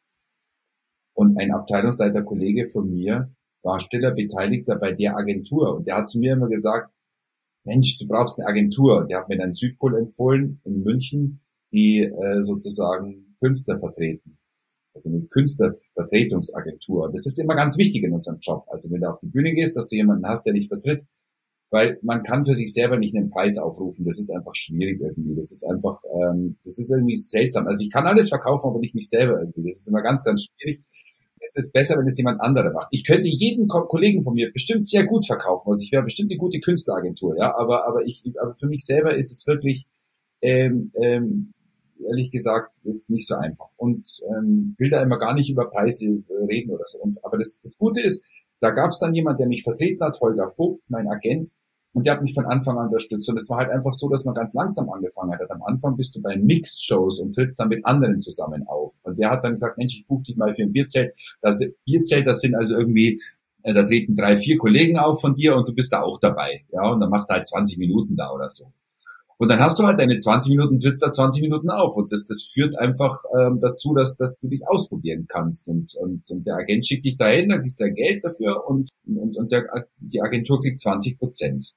Und ein Abteilungsleiterkollege von mir war stiller Beteiligter bei der Agentur. Und der hat zu mir immer gesagt, Mensch, du brauchst eine Agentur. Der hat mir dann Südpol empfohlen in München, die äh, sozusagen Künstler vertreten. Also eine Künstlervertretungsagentur. Und das ist immer ganz wichtig in unserem Job. Also wenn du auf die Bühne gehst, dass du jemanden hast, der dich vertritt, weil man kann für sich selber nicht einen Preis aufrufen. Das ist einfach schwierig irgendwie. Das ist einfach, ähm, das ist irgendwie seltsam. Also ich kann alles verkaufen, aber nicht mich selber irgendwie. Das ist immer ganz, ganz schwierig. Es ist besser, wenn es jemand anderer macht. Ich könnte jeden Ko- Kollegen von mir bestimmt sehr gut verkaufen. Also ich wäre bestimmt eine gute Künstleragentur, ja. Aber, aber ich, aber für mich selber ist es wirklich, ähm, ähm, ehrlich gesagt, jetzt nicht so einfach. Und ähm, will da immer gar nicht über Preise reden oder so. Und aber das, das Gute ist, da gab es dann jemand, der mich vertreten hat, Holger Vogt, mein Agent, und der hat mich von Anfang an unterstützt. Und es war halt einfach so, dass man ganz langsam angefangen hat. Am Anfang bist du bei Mix-Shows und trittst dann mit anderen zusammen auf. Und der hat dann gesagt, Mensch, ich buche dich mal für ein Bierzelt. Das Bierzelt, das sind also irgendwie, äh, da treten drei, vier Kollegen auf von dir und du bist da auch dabei. Ja, und dann machst du halt zwanzig Minuten da oder so. Und dann hast du halt deine zwanzig Minuten, trittst da zwanzig Minuten auf. Und das, das führt einfach ähm, dazu, dass, dass du dich ausprobieren kannst. Und, und, und der Agent schickt dich dahin, dann kriegst du ja Geld dafür und, und, und der, die Agentur kriegt zwanzig Prozent.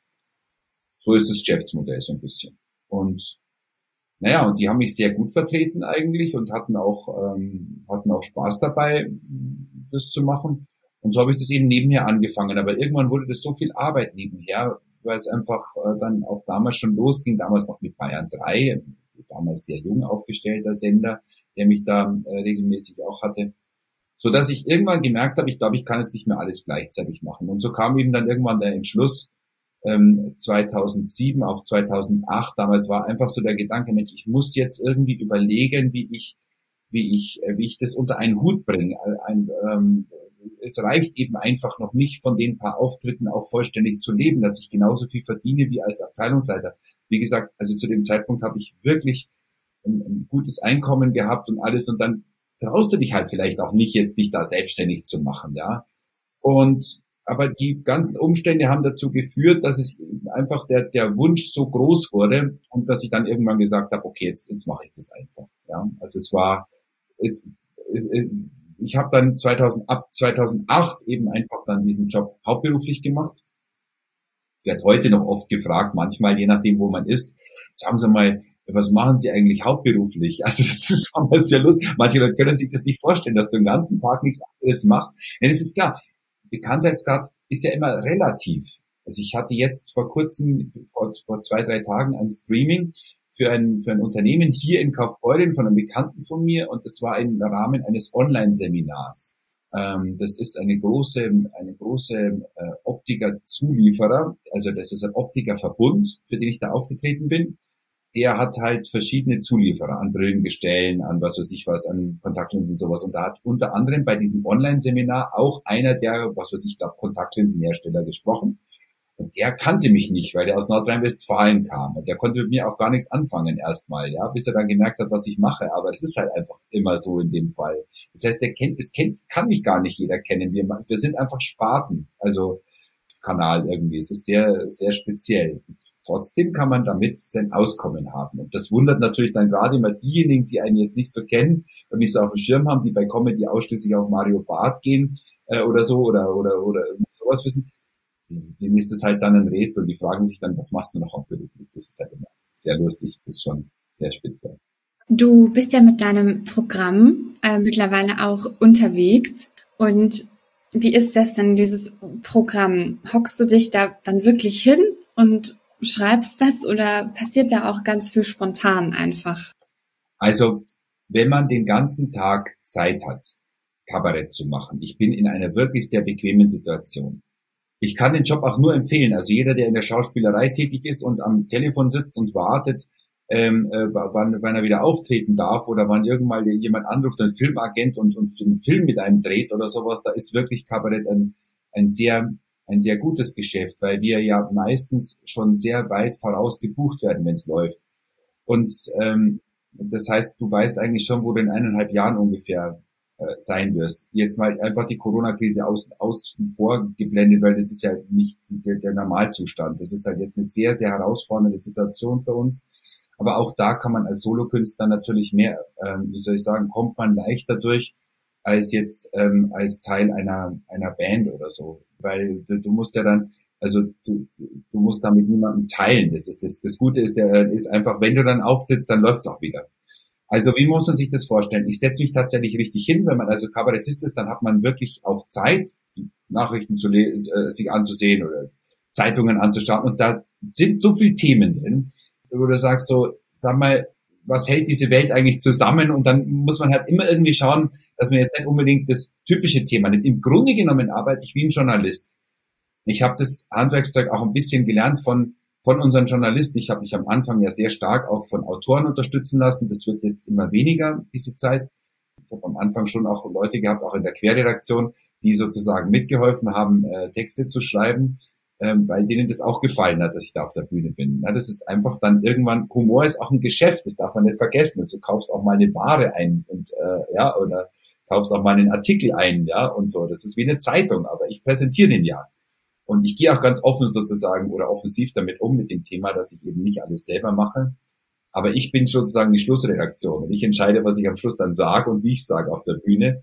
So ist das Geschäftsmodell so ein bisschen. Und naja, und die haben mich sehr gut vertreten eigentlich und hatten auch, ähm, hatten auch Spaß dabei, das zu machen. Und so habe ich das eben nebenher angefangen. Aber irgendwann wurde das so viel Arbeit nebenher, weil es einfach äh, dann auch damals schon losging, damals noch mit Bayern drei, damals sehr jung aufgestellter Sender, der mich da äh, regelmäßig auch hatte, so dass ich irgendwann gemerkt habe, ich glaube, ich kann jetzt nicht mehr alles gleichzeitig machen. Und so kam eben dann irgendwann der Entschluss, ähm, zweitausendsieben auf zweitausendacht, damals war einfach so der Gedanke, Mensch, ich muss jetzt irgendwie überlegen, wie ich, wie ich, äh, wie ich das unter einen Hut bringe. Ein, ähm, es reicht eben einfach noch nicht, von den paar Auftritten auch vollständig zu leben, dass ich genauso viel verdiene wie als Abteilungsleiter. Wie gesagt, also zu dem Zeitpunkt habe ich wirklich ein, ein gutes Einkommen gehabt und alles und dann traust du dich halt vielleicht auch nicht, jetzt dich da selbstständig zu machen, ja. Und aber die ganzen Umstände haben dazu geführt, dass es einfach der der Wunsch so groß wurde und dass ich dann irgendwann gesagt habe, okay, jetzt jetzt mache ich das einfach, ja. Also es war es, es, es ich habe dann zweitausend, ab zweitausendacht eben einfach dann diesen Job hauptberuflich gemacht. Ich werde heute noch oft gefragt, manchmal, je nachdem, wo man ist, sagen Sie mal, was machen Sie eigentlich hauptberuflich? Also das ist manchmal sehr lustig. Manche Leute können sich das nicht vorstellen, dass du den ganzen Tag nichts anderes machst. Denn es ist klar, Bekanntheitsgrad ist ja immer relativ. Also ich hatte jetzt vor kurzem, vor, vor zwei, drei Tagen ein Streaming für ein, für ein Unternehmen hier in Kaufbeuren von einem Bekannten von mir und das war im Rahmen eines Online-Seminars. Ähm, das ist eine große, eine große äh, Optiker-Zulieferer, also das ist ein Optikerverbund, für den ich da aufgetreten bin. Der hat halt verschiedene Zulieferer an Brillengestellen, an was weiß ich was, an Kontaktlinsen und sowas. Und da hat unter anderem bei diesem Online-Seminar auch einer der, was weiß ich, glaube Kontaktlinsenhersteller gesprochen. Und der kannte mich nicht, weil der aus Nordrhein-Westfalen kam. Und der konnte mit mir auch gar nichts anfangen erstmal, ja, bis er dann gemerkt hat, was ich mache. Aber das ist halt einfach immer so in dem Fall. Das heißt, der kennt, es kennt, kann mich gar nicht jeder kennen. Wir, wir sind einfach Spaten, also Kanal irgendwie. Es ist sehr, sehr speziell. Trotzdem kann man damit sein Auskommen haben. Und das wundert natürlich dann gerade immer diejenigen, die einen jetzt nicht so kennen und nicht so auf dem Schirm haben, die bei Comedy ausschließlich auf Mario Barth gehen äh, oder so oder oder oder sowas wissen. Denen ist das halt dann ein Rätsel und die fragen sich dann, was machst du noch hauptberuflich? Das ist halt immer sehr lustig, das ist schon sehr speziell. Du bist ja mit deinem Programm äh, mittlerweile auch unterwegs und wie ist das denn, dieses Programm? Hockst du dich da dann wirklich hin und schreibst das oder passiert da auch ganz viel spontan einfach? Also, wenn man den ganzen Tag Zeit hat, Kabarett zu machen, ich bin in einer wirklich sehr bequemen Situation. Ich kann den Job auch nur empfehlen. Also jeder, der in der Schauspielerei tätig ist und am Telefon sitzt und wartet, ähm, äh, wann, wann er wieder auftreten darf oder wann irgendwann jemand anruft, ein Filmagent und, und einen Film mit einem dreht oder sowas, da ist wirklich Kabarett ein, ein sehr, ein sehr gutes Geschäft, weil wir ja meistens schon sehr weit voraus gebucht werden, wenn es läuft. Und ähm, das heißt, du weißt eigentlich schon, wo du in eineinhalb Jahren ungefähr äh, sein wirst. Jetzt mal einfach die Corona-Krise außen, außen vor geblendet, weil das ist ja nicht der, der Normalzustand. Das ist halt jetzt eine sehr, sehr herausfordernde Situation für uns. Aber auch da kann man als Solokünstler natürlich mehr, ähm, wie soll ich sagen, kommt man leichter durch als jetzt ähm, als Teil einer einer Band oder so, weil du, du musst ja dann, also du du musst da mit niemandem teilen. Das ist das das Gute ist, der ist einfach, wenn du dann auftrittst, dann läuft's auch wieder. Also wie muss man sich das vorstellen? Ich setze mich tatsächlich richtig hin, wenn man also Kabarettist ist, dann hat man wirklich auch Zeit, Nachrichten zu le- äh, sich anzusehen oder Zeitungen anzuschauen, und da sind so viele Themen drin, wo du sagst so, sag mal, was hält diese Welt eigentlich zusammen? Und dann muss man halt immer irgendwie schauen, dass man jetzt nicht unbedingt das typische Thema nimmt. Im Grunde genommen arbeite ich wie ein Journalist. Ich habe das Handwerkszeug auch ein bisschen gelernt von von unseren Journalisten. Ich habe mich am Anfang ja sehr stark auch von Autoren unterstützen lassen. Das wird jetzt immer weniger, diese Zeit. Ich habe am Anfang schon auch Leute gehabt, auch in der Querredaktion, die sozusagen mitgeholfen haben, äh, Texte zu schreiben, ähm, weil denen das auch gefallen hat, dass ich da auf der Bühne bin. Ja, das ist einfach dann irgendwann, Humor ist auch ein Geschäft, das darf man nicht vergessen. Also, du kaufst auch mal eine Ware ein und äh, ja, oder kaufst auch mal einen Artikel ein, ja, und so. Das ist wie eine Zeitung, aber ich präsentiere den ja. Und ich gehe auch ganz offen sozusagen oder offensiv damit um, mit dem Thema, dass ich eben nicht alles selber mache. Aber ich bin sozusagen die Schlussredaktion und ich entscheide, was ich am Schluss dann sage und wie ich sage auf der Bühne.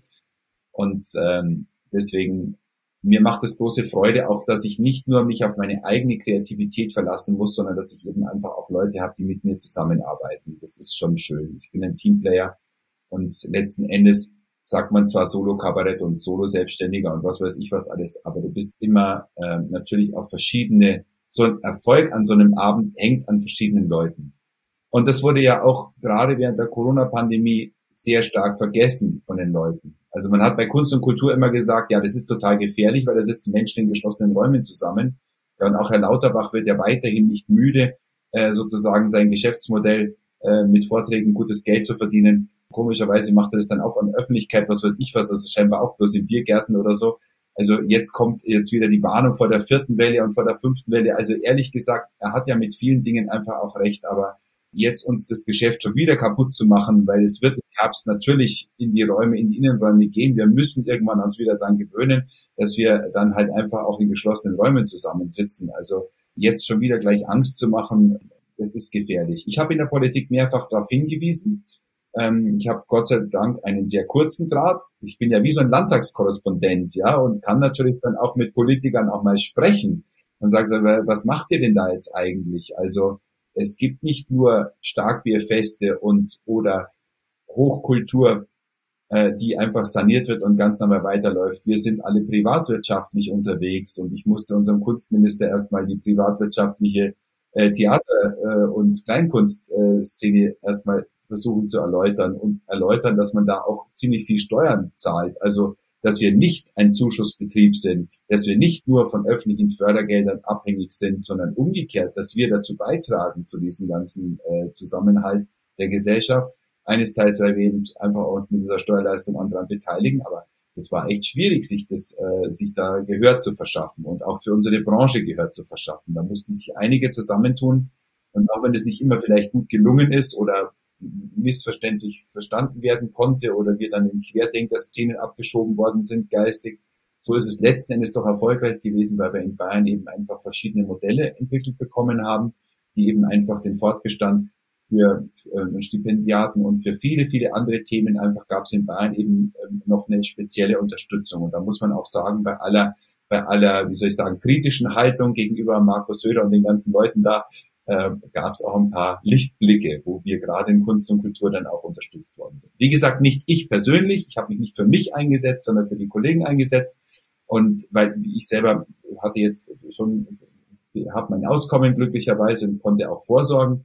Und ähm, deswegen, mir macht es große Freude auch, dass ich nicht nur mich auf meine eigene Kreativität verlassen muss, sondern dass ich eben einfach auch Leute habe, die mit mir zusammenarbeiten. Das ist schon schön. Ich bin ein Teamplayer und letzten Endes sagt man zwar Solo-Kabarett und Solo-Selbstständiger und was weiß ich was alles, aber du bist immer äh, natürlich auf verschiedene, so ein Erfolg an so einem Abend hängt an verschiedenen Leuten. Und das wurde ja auch gerade während der Corona-Pandemie sehr stark vergessen von den Leuten. Also man hat bei Kunst und Kultur immer gesagt, ja, das ist total gefährlich, weil da sitzen Menschen in geschlossenen Räumen zusammen. Ja, und auch Herr Lauterbach wird ja weiterhin nicht müde, äh, sozusagen sein Geschäftsmodell äh, mit Vorträgen gutes Geld zu verdienen. Komischerweise macht er das dann auch an Öffentlichkeit, was weiß ich was, also scheinbar auch bloß in Biergärten oder so. Also jetzt kommt jetzt wieder die Warnung vor der vierten Welle und vor der fünften Welle. Also ehrlich gesagt, er hat ja mit vielen Dingen einfach auch recht, aber jetzt uns das Geschäft schon wieder kaputt zu machen, weil es wird im Herbst natürlich in die Räume, in die Innenräume gehen. Wir müssen irgendwann uns wieder daran gewöhnen, dass wir dann halt einfach auch in geschlossenen Räumen zusammensitzen. Also jetzt schon wieder gleich Angst zu machen, das ist gefährlich. Ich habe in der Politik mehrfach darauf hingewiesen. Ähm, ich habe Gott sei Dank einen sehr kurzen Draht. Ich bin ja wie so ein Landtagskorrespondent, ja, und kann natürlich dann auch mit Politikern auch mal sprechen und sagen, was macht ihr denn da jetzt eigentlich? Also es gibt nicht nur Starkbierfeste und oder Hochkultur, äh, die einfach saniert wird und ganz normal weiterläuft. Wir sind alle privatwirtschaftlich unterwegs und ich musste unserem Kunstminister erstmal die privatwirtschaftliche äh, Theater- äh, und Kleinkunstszene äh, erstmal versuchen zu erläutern und erläutern, dass man da auch ziemlich viel Steuern zahlt. Also, dass wir nicht ein Zuschussbetrieb sind, dass wir nicht nur von öffentlichen Fördergeldern abhängig sind, sondern umgekehrt, dass wir dazu beitragen zu diesem ganzen äh, Zusammenhalt der Gesellschaft. Eines Teils, weil wir eben einfach auch mit dieser Steuerleistung an daran beteiligen, aber es war echt schwierig, sich das, äh, sich da Gehör zu verschaffen und auch für unsere Branche Gehör zu verschaffen. Da mussten sich einige zusammentun und auch wenn es nicht immer vielleicht gut gelungen ist oder missverständlich verstanden werden konnte oder wir dann in Querdenker-Szenen abgeschoben worden sind geistig, so ist es letzten Endes doch erfolgreich gewesen, weil wir in Bayern eben einfach verschiedene Modelle entwickelt bekommen haben, die eben einfach den Fortbestand für äh, Stipendiaten und für viele, viele andere Themen einfach gab es in Bayern eben äh, noch eine spezielle Unterstützung. Und da muss man auch sagen, bei aller, bei aller, wie soll ich sagen, kritischen Haltung gegenüber Markus Söder und den ganzen Leuten da, äh, gab es auch ein paar Lichtblicke, wo wir gerade in Kunst und Kultur dann auch unterstützt worden sind. Wie gesagt, nicht ich persönlich, ich habe mich nicht für mich eingesetzt, sondern für die Kollegen eingesetzt. Und weil ich selber hatte jetzt schon, habe mein Auskommen glücklicherweise und konnte auch vorsorgen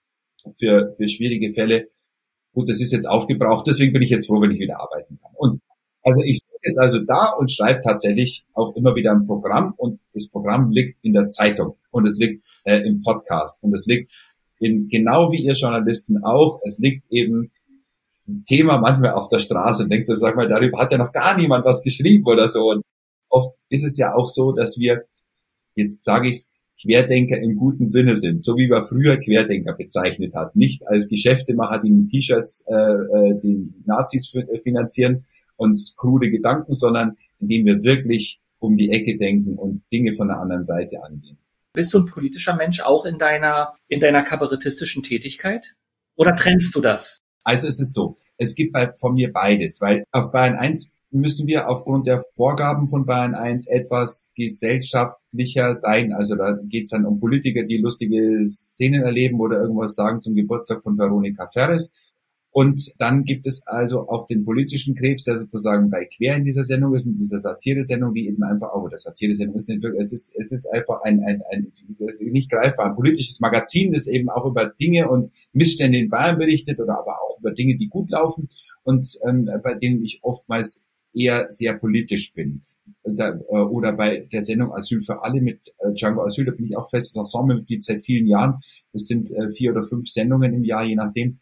für für schwierige Fälle. Gut, das ist jetzt aufgebraucht, deswegen bin ich jetzt froh, wenn ich wieder arbeiten kann. Und also ich sitze jetzt also da und schreibe tatsächlich auch immer wieder ein Programm und das Programm liegt in der Zeitung und es liegt äh, im Podcast und es liegt in, genau wie ihr Journalisten auch, es liegt eben das Thema manchmal auf der Straße und denkst du, sag mal, darüber hat ja noch gar niemand was geschrieben oder so. Und oft ist es ja auch so, dass wir, jetzt sage ich's, Querdenker im guten Sinne sind, so wie man früher Querdenker bezeichnet hat. Nicht als Geschäftemacher, die mit T-Shirts äh, die Nazis finanzieren und krude Gedanken, sondern indem wir wirklich um die Ecke denken und Dinge von der anderen Seite angehen. Bist du ein politischer Mensch auch in deiner, in deiner kabarettistischen Tätigkeit? Oder trennst du das? Also es ist so, es gibt bei, von mir beides, weil auf Bayern eins müssen wir aufgrund der Vorgaben von Bayern eins etwas gesellschaftlicher sein. Also da geht es dann um Politiker, die lustige Szenen erleben oder irgendwas sagen zum Geburtstag von Veronika Ferres. Und dann gibt es also auch den politischen Krebs, der sozusagen bei Quer in dieser Sendung ist, in dieser Satire-Sendung, die eben einfach auch, oder Satire-Sendung ist nicht wirklich, es ist, es ist einfach ein, ein, ein, es ist nicht greifbar, ein politisches Magazin, das eben auch über Dinge und Missstände in Bayern berichtet oder aber auch über Dinge, die gut laufen und ähm, bei denen ich oftmals eher sehr politisch bin. Da, oder bei der Sendung Asyl für alle mit äh, Django Asyl, da bin ich auch festes Ensemblemitglied seit vielen Jahren. Das sind äh, vier oder fünf Sendungen im Jahr, je nachdem.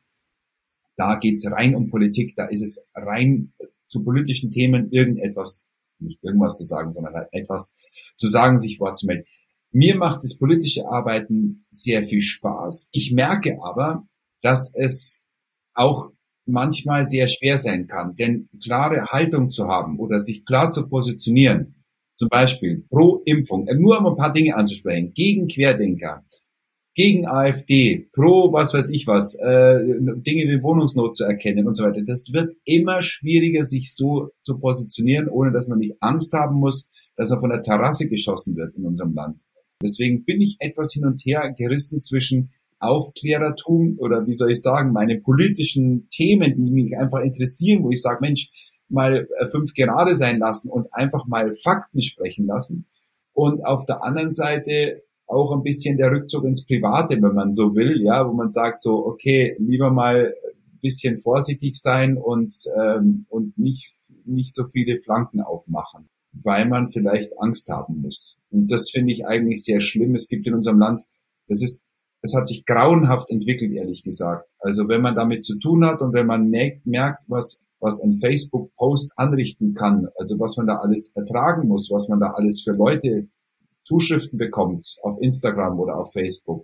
Da geht's rein um Politik, da ist es rein zu politischen Themen irgendetwas, nicht irgendwas zu sagen, sondern halt etwas zu sagen, sich Wort zu melden. Mir macht das politische Arbeiten sehr viel Spaß. Ich merke aber, dass es auch manchmal sehr schwer sein kann, denn klare Haltung zu haben oder sich klar zu positionieren, zum Beispiel pro Impfung, nur um ein paar Dinge anzusprechen, gegen Querdenker, gegen AfD, pro was weiß ich was, äh, Dinge wie Wohnungsnot zu erkennen und so weiter. Das wird immer schwieriger, sich so zu positionieren, ohne dass man nicht Angst haben muss, dass er von der Terrasse geschossen wird in unserem Land. Deswegen bin ich etwas hin und her gerissen zwischen Aufklärertum oder wie soll ich sagen, meine politischen Themen, die mich einfach interessieren, wo ich sage, Mensch, mal fünf gerade sein lassen und einfach mal Fakten sprechen lassen. Und auf der anderen Seite auch ein bisschen der Rückzug ins Private, wenn man so will, ja, wo man sagt so, okay, lieber mal ein bisschen vorsichtig sein und ähm, und nicht nicht so viele Flanken aufmachen, weil man vielleicht Angst haben muss. Und das finde ich eigentlich sehr schlimm. Es gibt in unserem Land, das ist, das hat sich grauenhaft entwickelt, ehrlich gesagt. Also wenn man damit zu tun hat und wenn man merkt, merkt was was ein Facebook-Post anrichten kann, also was man da alles ertragen muss, was man da alles für Leute Zuschriften bekommt auf Instagram oder auf Facebook,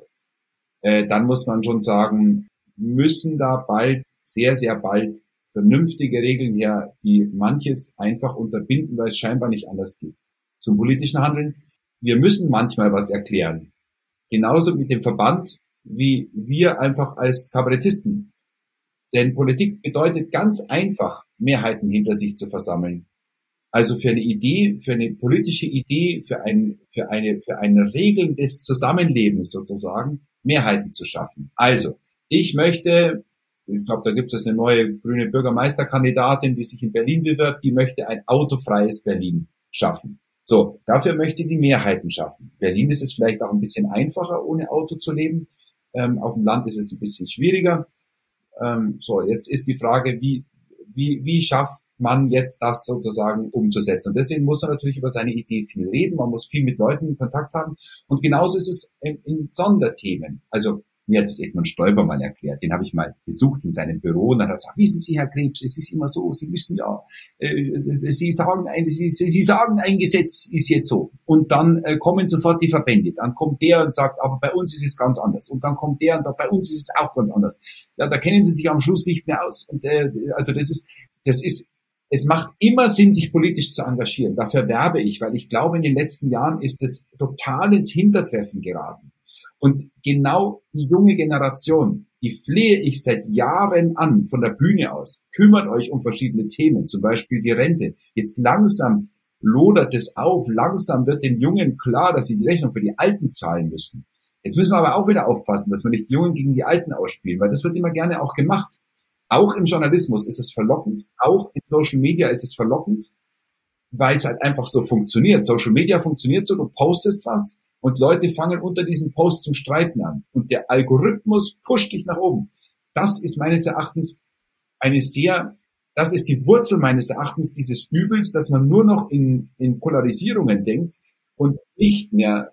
äh, dann muss man schon sagen, müssen da bald, sehr, sehr bald vernünftige Regeln her, die manches einfach unterbinden, weil es scheinbar nicht anders geht. Zum politischen Handeln, wir müssen manchmal was erklären. Genauso mit dem Verband, wie wir einfach als Kabarettisten. Denn Politik bedeutet ganz einfach, Mehrheiten hinter sich zu versammeln. Also für eine Idee, für eine politische Idee, für ein, für eine, für eine Regeln des Zusammenlebens sozusagen, Mehrheiten zu schaffen. Also, ich möchte, ich glaube, da gibt es eine neue grüne Bürgermeisterkandidatin, die sich in Berlin bewirbt, die möchte ein autofreies Berlin schaffen. So, dafür möchte die Mehrheiten schaffen. Berlin ist es vielleicht auch ein bisschen einfacher, ohne Auto zu leben. Ähm, auf dem Land ist es ein bisschen schwieriger. Ähm, so, jetzt ist die Frage, wie, wie, wie schafft man jetzt das sozusagen umzusetzen. Und deswegen muss man natürlich über seine Idee viel reden, man muss viel mit Leuten in Kontakt haben. Und genauso ist es in, in Sonderthemen. Also mir hat das Edmund Stoiber mal erklärt, den habe ich mal besucht in seinem Büro und dann hat er gesagt, wissen Sie, Herr Krebs, es ist immer so, Sie müssen ja, äh, Sie sagen, ein, Sie, Sie sagen, ein Gesetz ist jetzt so und dann äh, kommen sofort die Verbände, dann kommt der und sagt, aber bei uns ist es ganz anders und dann kommt der und sagt, bei uns ist es auch ganz anders. Ja, da kennen Sie sich am Schluss nicht mehr aus und äh, also das ist, das ist Es macht immer Sinn, sich politisch zu engagieren. Dafür werbe ich, weil ich glaube, in den letzten Jahren ist es total ins Hintertreffen geraten. Und genau die junge Generation, die flehe ich seit Jahren an, von der Bühne aus. Kümmert euch um verschiedene Themen, zum Beispiel die Rente. Jetzt langsam lodert es auf, langsam wird den Jungen klar, dass sie die Rechnung für die Alten zahlen müssen. Jetzt müssen wir aber auch wieder aufpassen, dass wir nicht die Jungen gegen die Alten ausspielen, weil das wird immer gerne auch gemacht. Auch im Journalismus ist es verlockend, auch in Social Media ist es verlockend, weil es halt einfach so funktioniert. Social Media funktioniert so, du postest was und Leute fangen unter diesem Post zum Streiten an. Und der Algorithmus pusht dich nach oben. Das ist meines Erachtens eine sehr, das ist die Wurzel meines Erachtens dieses Übels, dass man nur noch in, in Polarisierungen denkt und nicht mehr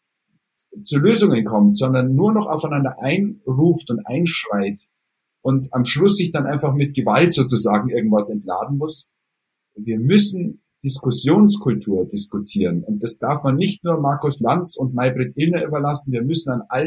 zu Lösungen kommt, sondern nur noch aufeinander einruft und einschreit. Und am Schluss sich dann einfach mit Gewalt sozusagen irgendwas entladen muss. Wir müssen Diskussionskultur diskutieren. Und das darf man nicht nur Markus Lanz und Maybrit Illner überlassen. Wir müssen an allen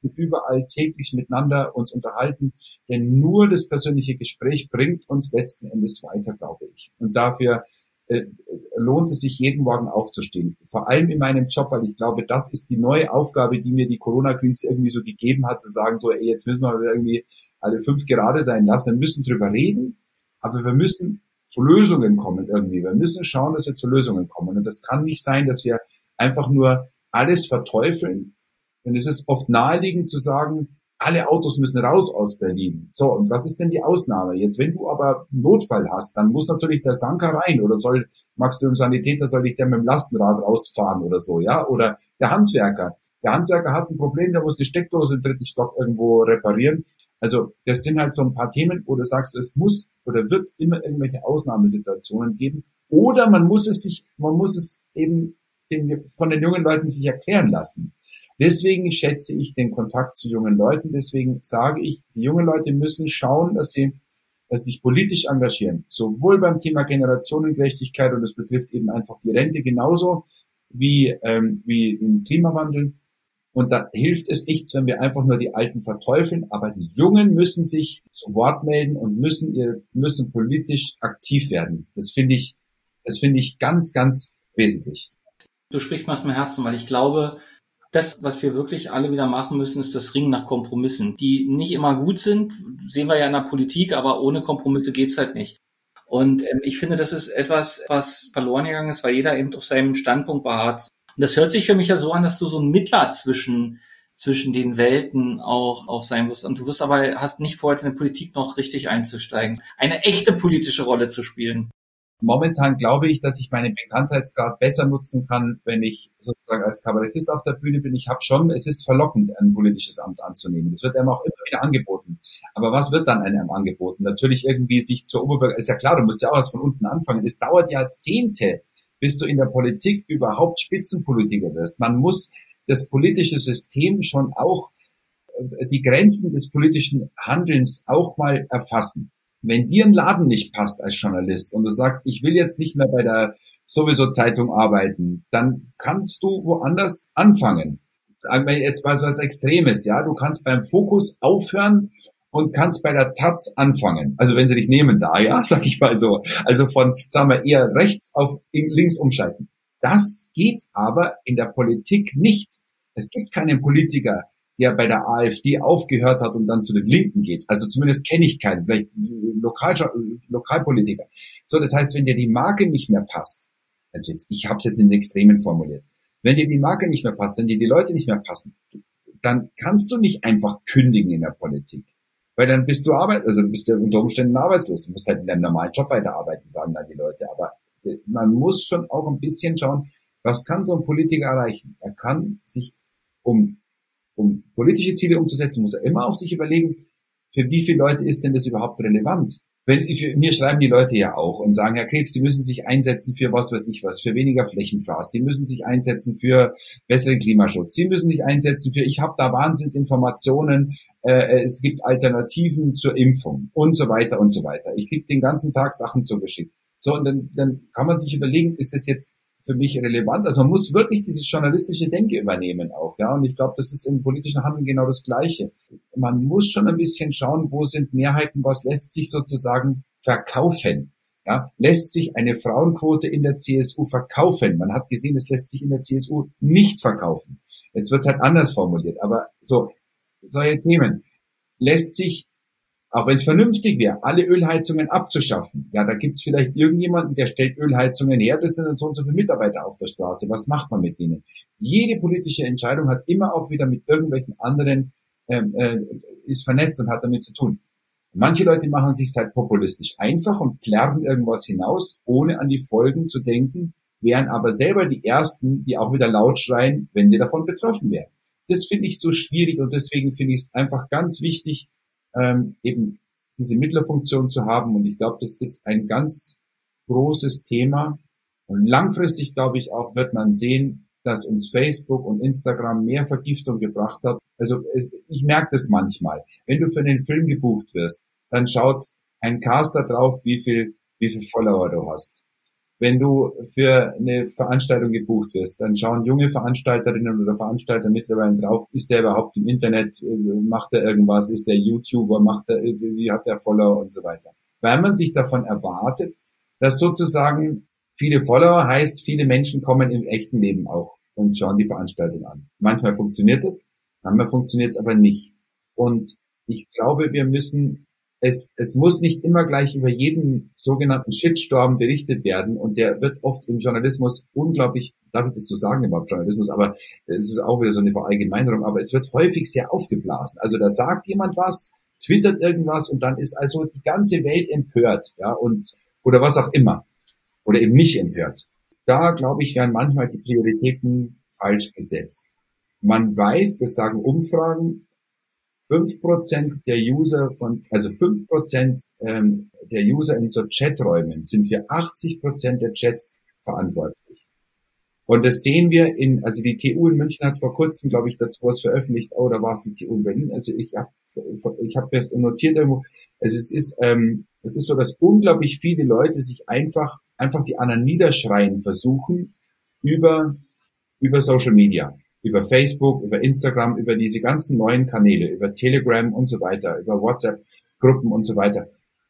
sollten überall täglich miteinander uns unterhalten, denn nur das persönliche Gespräch bringt uns letzten Endes weiter, glaube ich. Und dafür äh, lohnt es sich, jeden Morgen aufzustehen. Vor allem in meinem Job, weil ich glaube, das ist die neue Aufgabe, die mir die Corona-Krise irgendwie so gegeben hat, zu sagen, so, ey, jetzt müssen wir irgendwie alle fünf gerade sein lassen, wir müssen drüber reden, aber wir müssen zu Lösungen kommen irgendwie. Wir müssen schauen, dass wir zu Lösungen kommen. Und das kann nicht sein, dass wir einfach nur alles verteufeln. Denn es ist oft naheliegend zu sagen, alle Autos müssen raus aus Berlin. So, und was ist denn die Ausnahme? Jetzt, wenn du aber einen Notfall hast, dann muss natürlich der Sanker rein oder soll, magst du im Sanitäter, soll dich der mit dem Lastenrad rausfahren oder so, ja? Oder der Handwerker. Der Handwerker hat ein Problem, der muss die Steckdose im dritten Stock irgendwo reparieren. Also, das sind halt so ein paar Themen, wo du sagst, es muss oder wird immer irgendwelche Ausnahmesituationen geben. Oder man muss es sich, man muss es eben den, von den jungen Leuten sich erklären lassen. Deswegen schätze ich den Kontakt zu jungen Leuten. Deswegen sage ich, die jungen Leute müssen schauen, dass sie, dass sie sich politisch engagieren. Sowohl beim Thema Generationengerechtigkeit, und das betrifft eben einfach die Rente genauso wie, ähm, wie im Klimawandel. Und da hilft es nichts, wenn wir einfach nur die Alten verteufeln. Aber die Jungen müssen sich zu Wort melden und müssen ihr, müssen politisch aktiv werden. Das finde ich, das finde ich ganz, ganz wesentlich. Du sprichst mir aus dem Herzen, weil ich glaube, das, was wir wirklich alle wieder machen müssen, ist das Ringen nach Kompromissen, die nicht immer gut sind, sehen wir ja in der Politik, aber ohne Kompromisse geht's halt nicht. Und ähm, ich finde, das ist etwas, was verloren gegangen ist, weil jeder eben auf seinem Standpunkt beharrt. Und das hört sich für mich ja so an, dass du so ein Mittler zwischen zwischen den Welten auch auch sein wirst. Und du wirst aber hast nicht vor, in der Politik noch richtig einzusteigen, eine echte politische Rolle zu spielen. Momentan glaube ich, dass ich meinen Bekanntheitsgrad besser nutzen kann, wenn ich sozusagen als Kabarettist auf der Bühne bin. Ich habe schon, es ist verlockend, ein politisches Amt anzunehmen. Das wird einem auch immer wieder angeboten. Aber was wird dann einem angeboten? Natürlich irgendwie sich zur Oberbürger, ist ja klar, du musst ja auch was von unten anfangen. Es dauert Jahrzehnte, bis du in der Politik überhaupt Spitzenpolitiker wirst. Man muss das politische System schon auch, die Grenzen des politischen Handelns auch mal erfassen. Wenn dir ein Laden nicht passt als Journalist und du sagst, ich will jetzt nicht mehr bei der sowieso Zeitung arbeiten, dann kannst du woanders anfangen. Sagen wir jetzt mal so was Extremes, ja, du kannst beim Fokus aufhören und kannst bei der Taz anfangen. Also wenn sie dich nehmen da, ja, sag ich mal so. Also von, sagen wir, eher rechts auf links umschalten. Das geht aber in der Politik nicht. Es gibt keinen Politiker, der bei der AfD aufgehört hat und dann zu den Linken geht. Also zumindest kenne ich keinen, vielleicht Lokal, Lokalpolitiker. So, das heißt, wenn dir die Marke nicht mehr passt, ich habe es jetzt in den Extremen formuliert, wenn dir die Marke nicht mehr passt, wenn dir die Leute nicht mehr passen, dann kannst du nicht einfach kündigen in der Politik. Weil dann bist du arbeit, also bist du unter Umständen arbeitslos. Du musst halt in deinem normalen Job weiterarbeiten, sagen dann die Leute. Aber man muss schon auch ein bisschen schauen, was kann so ein Politiker erreichen? Er kann sich um Um politische Ziele umzusetzen, muss er immer auch sich überlegen, für wie viele Leute ist denn das überhaupt relevant? Wenn, für, mir schreiben die Leute ja auch und sagen, Herr Krebs, Sie müssen sich einsetzen für was weiß ich was, für weniger Flächenfraß. Sie müssen sich einsetzen für besseren Klimaschutz. Sie müssen sich einsetzen für, ich habe da Wahnsinnsinformationen, äh, es gibt Alternativen zur Impfung und so weiter und so weiter. Ich kriege den ganzen Tag Sachen zugeschickt. So, und dann, dann kann man sich überlegen, ist das jetzt für mich relevant? Also man muss wirklich dieses journalistische Denken übernehmen auch, ja. Und ich glaube, das ist im politischen Handeln genau das Gleiche. Man muss schon ein bisschen schauen, wo sind Mehrheiten, was lässt sich sozusagen verkaufen, ja. Lässt sich eine Frauenquote in der C S U verkaufen? Man hat gesehen, es lässt sich in der C S U nicht verkaufen. Jetzt wird es halt anders formuliert, aber so, solche Themen. Lässt sich, auch wenn es vernünftig wäre, alle Ölheizungen abzuschaffen. Ja, da gibt's vielleicht irgendjemanden, der stellt Ölheizungen her, das sind dann so und so viele Mitarbeiter auf der Straße. Was macht man mit denen? Jede politische Entscheidung hat immer auch wieder mit irgendwelchen anderen, ähm, äh, ist vernetzt und hat damit zu tun. Manche Leute machen sich halt populistisch einfach und plärren irgendwas hinaus, ohne an die Folgen zu denken, wären aber selber die Ersten, die auch wieder laut schreien, wenn sie davon betroffen wären. Das finde ich so schwierig und deswegen finde ich es einfach ganz wichtig, Ähm, eben diese Mittlerfunktion zu haben. Und ich glaube, das ist ein ganz großes Thema. Und langfristig, glaube ich, auch wird man sehen, dass uns Facebook und Instagram mehr Vergiftung gebracht hat. Also es, ich merke das manchmal. Wenn du für einen Film gebucht wirst, dann schaut ein Caster drauf, wie viel, wie viel Follower du hast. wenn du für eine Veranstaltung gebucht wirst, dann schauen junge Veranstalterinnen oder Veranstalter mittlerweile drauf, ist der überhaupt im Internet, macht er irgendwas, ist der YouTuber, macht er, wie hat der Follower und so weiter. Weil man sich davon erwartet, dass sozusagen viele Follower heißt, viele Menschen kommen im echten Leben auch und schauen die Veranstaltung an. Manchmal funktioniert es, manchmal funktioniert es aber nicht. Und ich glaube, wir müssen Es, es muss nicht immer gleich über jeden sogenannten Shitstorm berichtet werden und der wird oft im Journalismus unglaublich, darf ich das so sagen überhaupt Journalismus, aber es ist auch wieder so eine Verallgemeinerung, aber es wird häufig sehr aufgeblasen. Also da sagt jemand was, twittert irgendwas und dann ist also die ganze Welt empört, ja, und oder was auch immer. Oder eben nicht empört. Da, glaube ich, werden manchmal die Prioritäten falsch gesetzt. Man weiß, das sagen Umfragen, fünf Prozent der User von, also fünf Prozent ähm, der User in so Chaträumen sind für achtzig Prozent der Chats verantwortlich. Und das sehen wir in, also die T U in München hat vor kurzem, glaube ich, dazu was veröffentlicht, oh, da war es die T U in Berlin, also ich habe ich hab das notiert irgendwo, also es ist, ähm, es ist so, dass unglaublich viele Leute sich einfach, einfach die anderen niederschreien versuchen über, über Social Media. Über Facebook, über Instagram, über diese ganzen neuen Kanäle, über Telegram und so weiter, über WhatsApp-Gruppen und so weiter.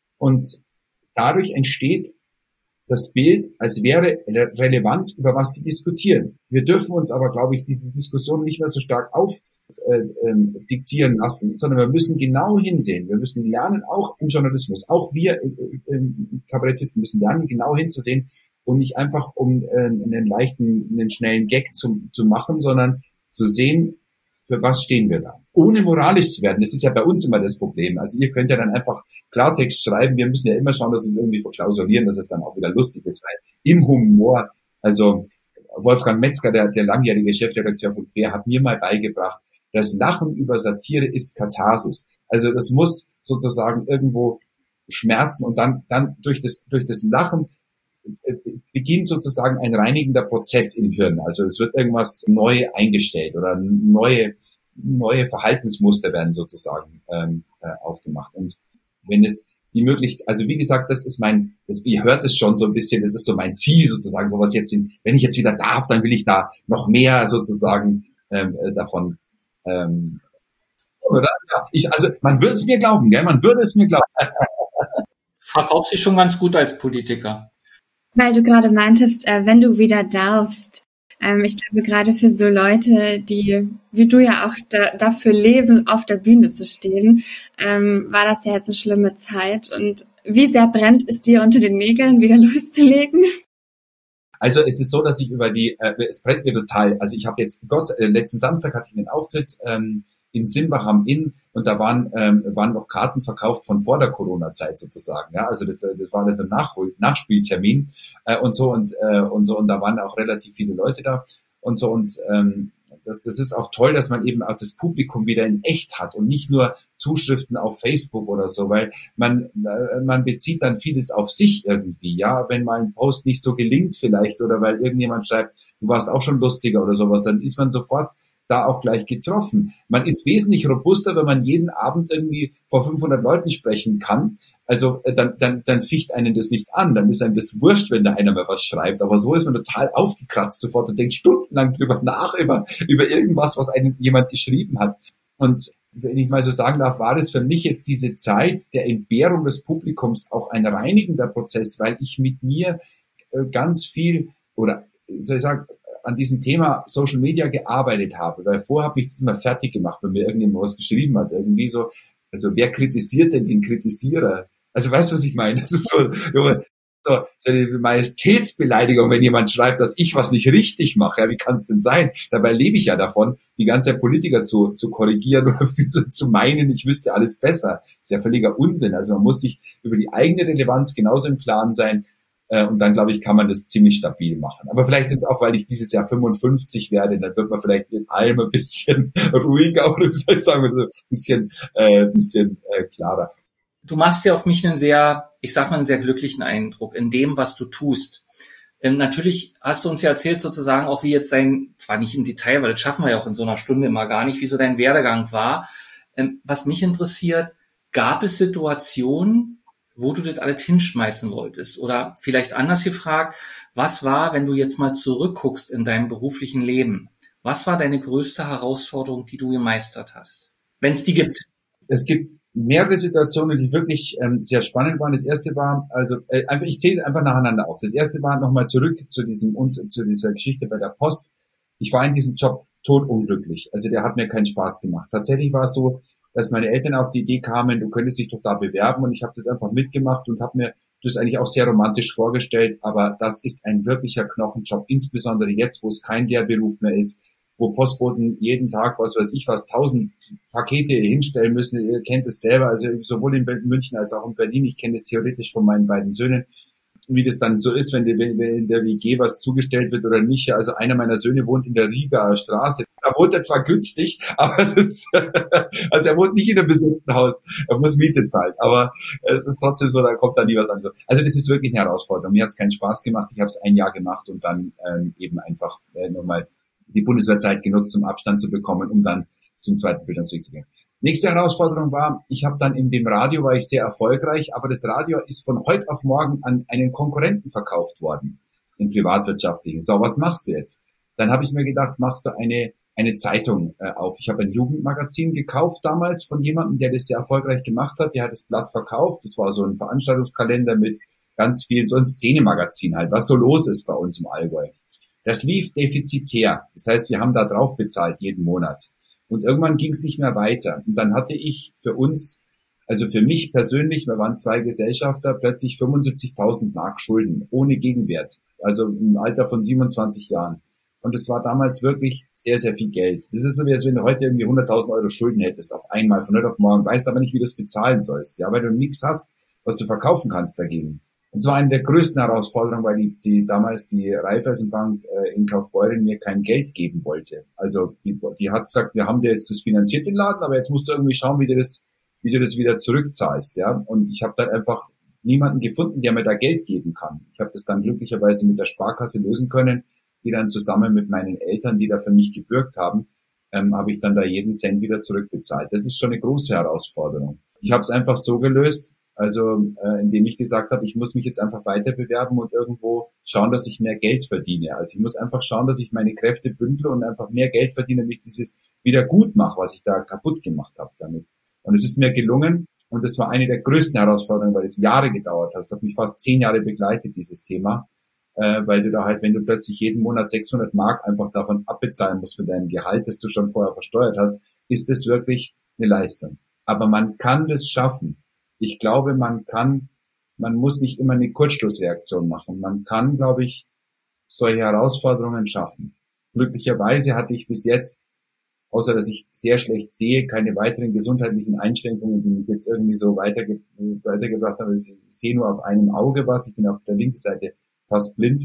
Und dadurch entsteht das Bild, als wäre re- relevant, über was die diskutieren. Wir dürfen uns aber, glaube ich, diese Diskussion nicht mehr so stark auf äh, ähm, diktieren lassen, sondern wir müssen genau hinsehen. Wir müssen lernen, auch im Journalismus, auch wir äh, äh, Kabarettisten müssen lernen, genau hinzusehen, und nicht einfach, um äh, einen leichten, einen schnellen Gag zu, zu machen, sondern zu sehen, für was stehen wir da. Ohne moralisch zu werden, das ist ja bei uns immer das Problem. Also ihr könnt ja dann einfach Klartext schreiben, wir müssen ja immer schauen, dass wir es irgendwie verklausulieren, dass es dann auch wieder lustig ist, weil im Humor, also Wolfgang Metzger, der, der langjährige Chefredakteur von Quer, hat mir mal beigebracht, das Lachen über Satire ist Katharsis. Also das muss sozusagen irgendwo schmerzen und dann, dann durch das, durch das Lachen beginnt sozusagen ein reinigender Prozess im Hirn. Also es wird irgendwas neu eingestellt oder neue neue Verhaltensmuster werden sozusagen ähm, äh, aufgemacht. Und wenn es die Möglichkeit, also wie gesagt, das ist mein, das, ihr hört es schon so ein bisschen, das ist so mein Ziel sozusagen, sowas jetzt in, wenn ich jetzt wieder darf, dann will ich da noch mehr sozusagen ähm, äh, davon ähm, oder? Ja, ich, also man würde es mir glauben, gell? Man würde es mir glauben. Verkaufst dich schon ganz gut als Politiker. Weil du gerade meintest, äh, wenn du wieder darfst, ähm, ich glaube gerade für so Leute, die, wie du ja auch da, dafür leben, auf der Bühne zu stehen, ähm, war das ja jetzt eine schlimme Zeit. Und wie sehr brennt es dir unter den Nägeln, wieder loszulegen? Also es ist so, dass ich über die, äh, es brennt mir total, also ich habe jetzt, Gott, äh, letzten Samstag hatte ich einen Auftritt ähm, in Simbach am Inn und da waren ähm, waren noch Karten verkauft von vor der Corona-Zeit sozusagen, ja, also das, das war also ein Nachhol- Nachspieltermin äh, und so und äh, und so und da waren auch relativ viele Leute da und so und ähm, das, das ist auch toll, dass man eben auch das Publikum wieder in echt hat und nicht nur Zuschriften auf Facebook oder so, weil man äh, man bezieht dann vieles auf sich irgendwie, ja, wenn mal ein Post nicht so gelingt vielleicht oder weil irgendjemand schreibt, du warst auch schon lustiger oder sowas, dann ist man sofort da auch gleich getroffen. Man ist wesentlich robuster, wenn man jeden Abend irgendwie vor fünfhundert Leuten sprechen kann. Also äh, dann, dann, dann ficht einen das nicht an. Dann ist einem das wurscht, wenn da einer mal was schreibt. Aber so ist man total aufgekratzt sofort und denkt stundenlang drüber nach, über, über irgendwas, was einem jemand geschrieben hat. Und wenn ich mal so sagen darf, war das für mich jetzt diese Zeit der Entbehrung des Publikums auch ein reinigender Prozess, weil ich mit mir äh, ganz viel, oder soll ich sagen, an diesem Thema Social Media gearbeitet habe, weil vorher habe ich das immer fertig gemacht, wenn mir irgendjemand was geschrieben hat, irgendwie so, also wer kritisiert denn den Kritisierer? Also weißt du, was ich meine? Das ist so, so, so eine Majestätsbeleidigung, wenn jemand schreibt, dass ich was nicht richtig mache. Ja, wie kann es denn sein? Dabei lebe ich ja davon, die ganze Zeit Politiker zu, zu korrigieren oder zu, zu meinen, ich wüsste alles besser. Das ist ja völliger Unsinn. Also man muss sich über die eigene Relevanz genauso im Klaren sein. Und dann, glaube ich, kann man das ziemlich stabil machen. Aber vielleicht ist es auch, weil ich dieses Jahr fünfundfünfzig werde, dann wird man vielleicht in allem ein bisschen ruhiger oder soll ich sagen, so ein bisschen, äh, bisschen äh, klarer. Du machst ja auf mich einen sehr, ich sag mal, einen sehr glücklichen Eindruck in dem, was du tust. Ähm, natürlich hast du uns ja erzählt sozusagen auch, wie jetzt dein, zwar nicht im Detail, weil das schaffen wir ja auch in so einer Stunde immer gar nicht, wie so dein Werdegang war. Ähm, was mich interessiert, gab es Situationen, wo du das alles hinschmeißen wolltest? Oder vielleicht anders gefragt, was war, wenn du jetzt mal zurückguckst in deinem beruflichen Leben, was war deine größte Herausforderung, die du gemeistert hast? Wenn es die gibt. Es gibt mehrere Situationen, die wirklich ähm, sehr spannend waren. Das erste war, also äh, einfach, ich zähle es einfach nacheinander auf. Das erste war nochmal zurück zu diesem und zu dieser Geschichte bei der Post. Ich war in diesem Job totunglücklich. Also der hat mir keinen Spaß gemacht. Tatsächlich war es so, dass meine Eltern auf die Idee kamen, du könntest dich doch da bewerben, und ich habe das einfach mitgemacht und habe mir das eigentlich auch sehr romantisch vorgestellt. Aber das ist ein wirklicher Knochenjob, insbesondere jetzt, wo es kein Lehrberuf mehr ist, wo Postboten jeden Tag, was weiß ich was, tausend Pakete hinstellen müssen. Ihr kennt es selber, also sowohl in München als auch in Berlin. Ich kenne es theoretisch von meinen beiden Söhnen, wie das dann so ist, wenn in der W G was zugestellt wird oder nicht. Also einer meiner Söhne wohnt in der Rieger Straße. Da wohnt er zwar günstig, aber das, also er wohnt nicht in einem besetzten Haus. Er muss Miete zahlen, aber es ist trotzdem so, da kommt da nie was an. Also das ist wirklich eine Herausforderung. Mir hat es keinen Spaß gemacht. Ich habe es ein Jahr gemacht und dann ähm, eben einfach äh, nochmal die Bundeswehrzeit genutzt, um Abstand zu bekommen, um dann zum zweiten Bildungsweg zu gehen. Nächste Herausforderung war, ich habe dann in dem Radio, war ich sehr erfolgreich, aber das Radio ist von heute auf morgen an einen Konkurrenten verkauft worden, den privatwirtschaftlichen. So, was machst du jetzt? Dann habe ich mir gedacht, machst du eine eine Zeitung äh, auf. Ich habe ein Jugendmagazin gekauft damals von jemandem, der das sehr erfolgreich gemacht hat. Der hat das Blatt verkauft. Das war so ein Veranstaltungskalender mit ganz vielen, so ein Szenemagazin halt, was so los ist bei uns im Allgäu. Das lief defizitär. Das heißt, wir haben da drauf bezahlt jeden Monat. Und irgendwann ging es nicht mehr weiter. Und dann hatte ich für uns, also für mich persönlich, wir waren zwei Gesellschafter, plötzlich fünfundsiebzigtausend Mark Schulden, ohne Gegenwert. Also im Alter von siebenundzwanzig Jahren. Und es war damals wirklich sehr, sehr viel Geld. Das ist so, wie als wenn du heute irgendwie hunderttausend Euro Schulden hättest auf einmal, von heute auf morgen, weißt aber nicht, wie du es bezahlen sollst, ja, weil du nichts hast, was du verkaufen kannst dagegen. Und zwar eine der größten Herausforderungen, weil die, die damals die Raiffeisenbank äh, in Kaufbeuren mir kein Geld geben wollte. Also die, die hat gesagt, wir haben dir jetzt das finanziert, den Laden, aber jetzt musst du irgendwie schauen, wie du das, wie du das wieder zurückzahlst, ja. Und ich habe dann einfach niemanden gefunden, der mir da Geld geben kann. Ich habe das dann glücklicherweise mit der Sparkasse lösen können, die dann zusammen mit meinen Eltern, die da für mich gebürgt haben, ähm, habe ich dann da jeden Cent wieder zurückbezahlt. Das ist schon eine große Herausforderung. Ich habe es einfach so gelöst, also äh, indem ich gesagt habe, ich muss mich jetzt einfach weiter bewerben und irgendwo schauen, dass ich mehr Geld verdiene. Also ich muss einfach schauen, dass ich meine Kräfte bündle und einfach mehr Geld verdiene, damit ich dieses wieder gut mache, was ich da kaputt gemacht habe damit. Und es ist mir gelungen, und das war eine der größten Herausforderungen, weil es Jahre gedauert hat. Es hat mich fast zehn Jahre begleitet, dieses Thema. Äh, weil du da halt, wenn du plötzlich jeden Monat sechshundert Mark einfach davon abbezahlen musst für dein Gehalt, das du schon vorher versteuert hast, ist das wirklich eine Leistung. Aber man kann das schaffen. Ich glaube, man kann, man muss nicht immer eine Kurzschlussreaktion machen. Man kann, glaube ich, solche Herausforderungen schaffen. Glücklicherweise hatte ich bis jetzt, außer dass ich sehr schlecht sehe, keine weiteren gesundheitlichen Einschränkungen, die mich jetzt irgendwie so weiterge- weitergebracht haben. Ich sehe nur auf einem Auge was. Ich bin auf der linken Seite fast blind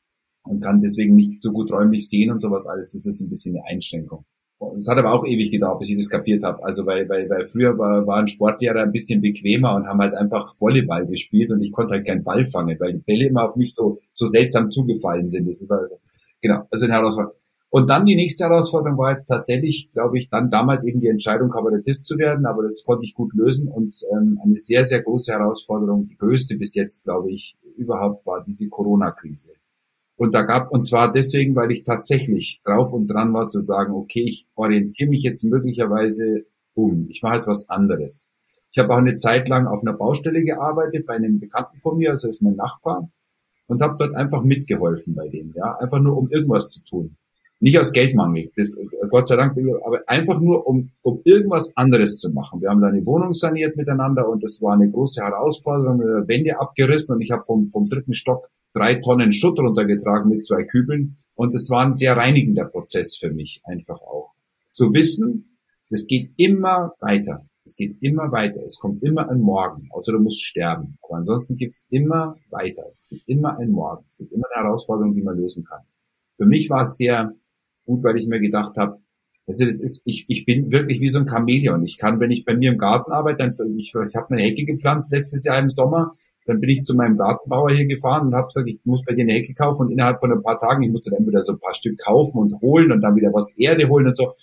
und kann deswegen nicht so gut räumlich sehen und sowas alles. Das ist ein bisschen eine Einschränkung. Es hat aber auch ewig gedauert, bis ich das kapiert habe. Also weil, weil, weil früher war, waren Sportlehrer ein bisschen bequemer und haben halt einfach Volleyball gespielt und ich konnte halt keinen Ball fangen, weil die Bälle immer auf mich so, so seltsam zugefallen sind. Das war also, genau, also eine Herausforderung. Und dann die nächste Herausforderung war jetzt tatsächlich, glaube ich, dann damals eben die Entscheidung, Kabarettist zu werden, aber das konnte ich gut lösen und ähm, eine sehr, sehr große Herausforderung, die größte bis jetzt, glaube ich, überhaupt war diese Corona-Krise. Und da gab, und zwar deswegen, weil ich tatsächlich drauf und dran war zu sagen, okay, ich orientiere mich jetzt möglicherweise um. Ich mache jetzt was anderes. Ich habe auch eine Zeit lang auf einer Baustelle gearbeitet, bei einem Bekannten von mir, also ist mein Nachbar, und habe dort einfach mitgeholfen bei dem, ja, einfach nur um irgendwas zu tun. Nicht aus Geldmangel, das, Gott sei Dank, aber einfach nur, um, um irgendwas anderes zu machen. Wir haben da eine Wohnung saniert miteinander und das war eine große Herausforderung, wir haben Wände abgerissen und ich habe vom, vom dritten Stock drei Tonnen Schutt runtergetragen mit zwei Kübeln und es war ein sehr reinigender Prozess für mich einfach auch. Zu wissen, es geht immer weiter, es geht immer weiter, es kommt immer ein Morgen, außer du musst sterben. Aber ansonsten gibt's immer weiter, es gibt immer ein Morgen, es gibt immer eine Herausforderung, die man lösen kann. Für mich war es sehr gut, weil ich mir gedacht habe, also das ist, ich, ich bin wirklich wie so ein Chamäleon. Ich kann, wenn ich bei mir im Garten arbeite, dann, ich, ich habe eine Hecke gepflanzt letztes Jahr im Sommer, dann bin ich zu meinem Gartenbauer hier gefahren und habe gesagt, ich muss bei dir eine Hecke kaufen und innerhalb von ein paar Tagen, ich musste dann wieder so ein paar Stück kaufen und holen und dann wieder was Erde holen und so.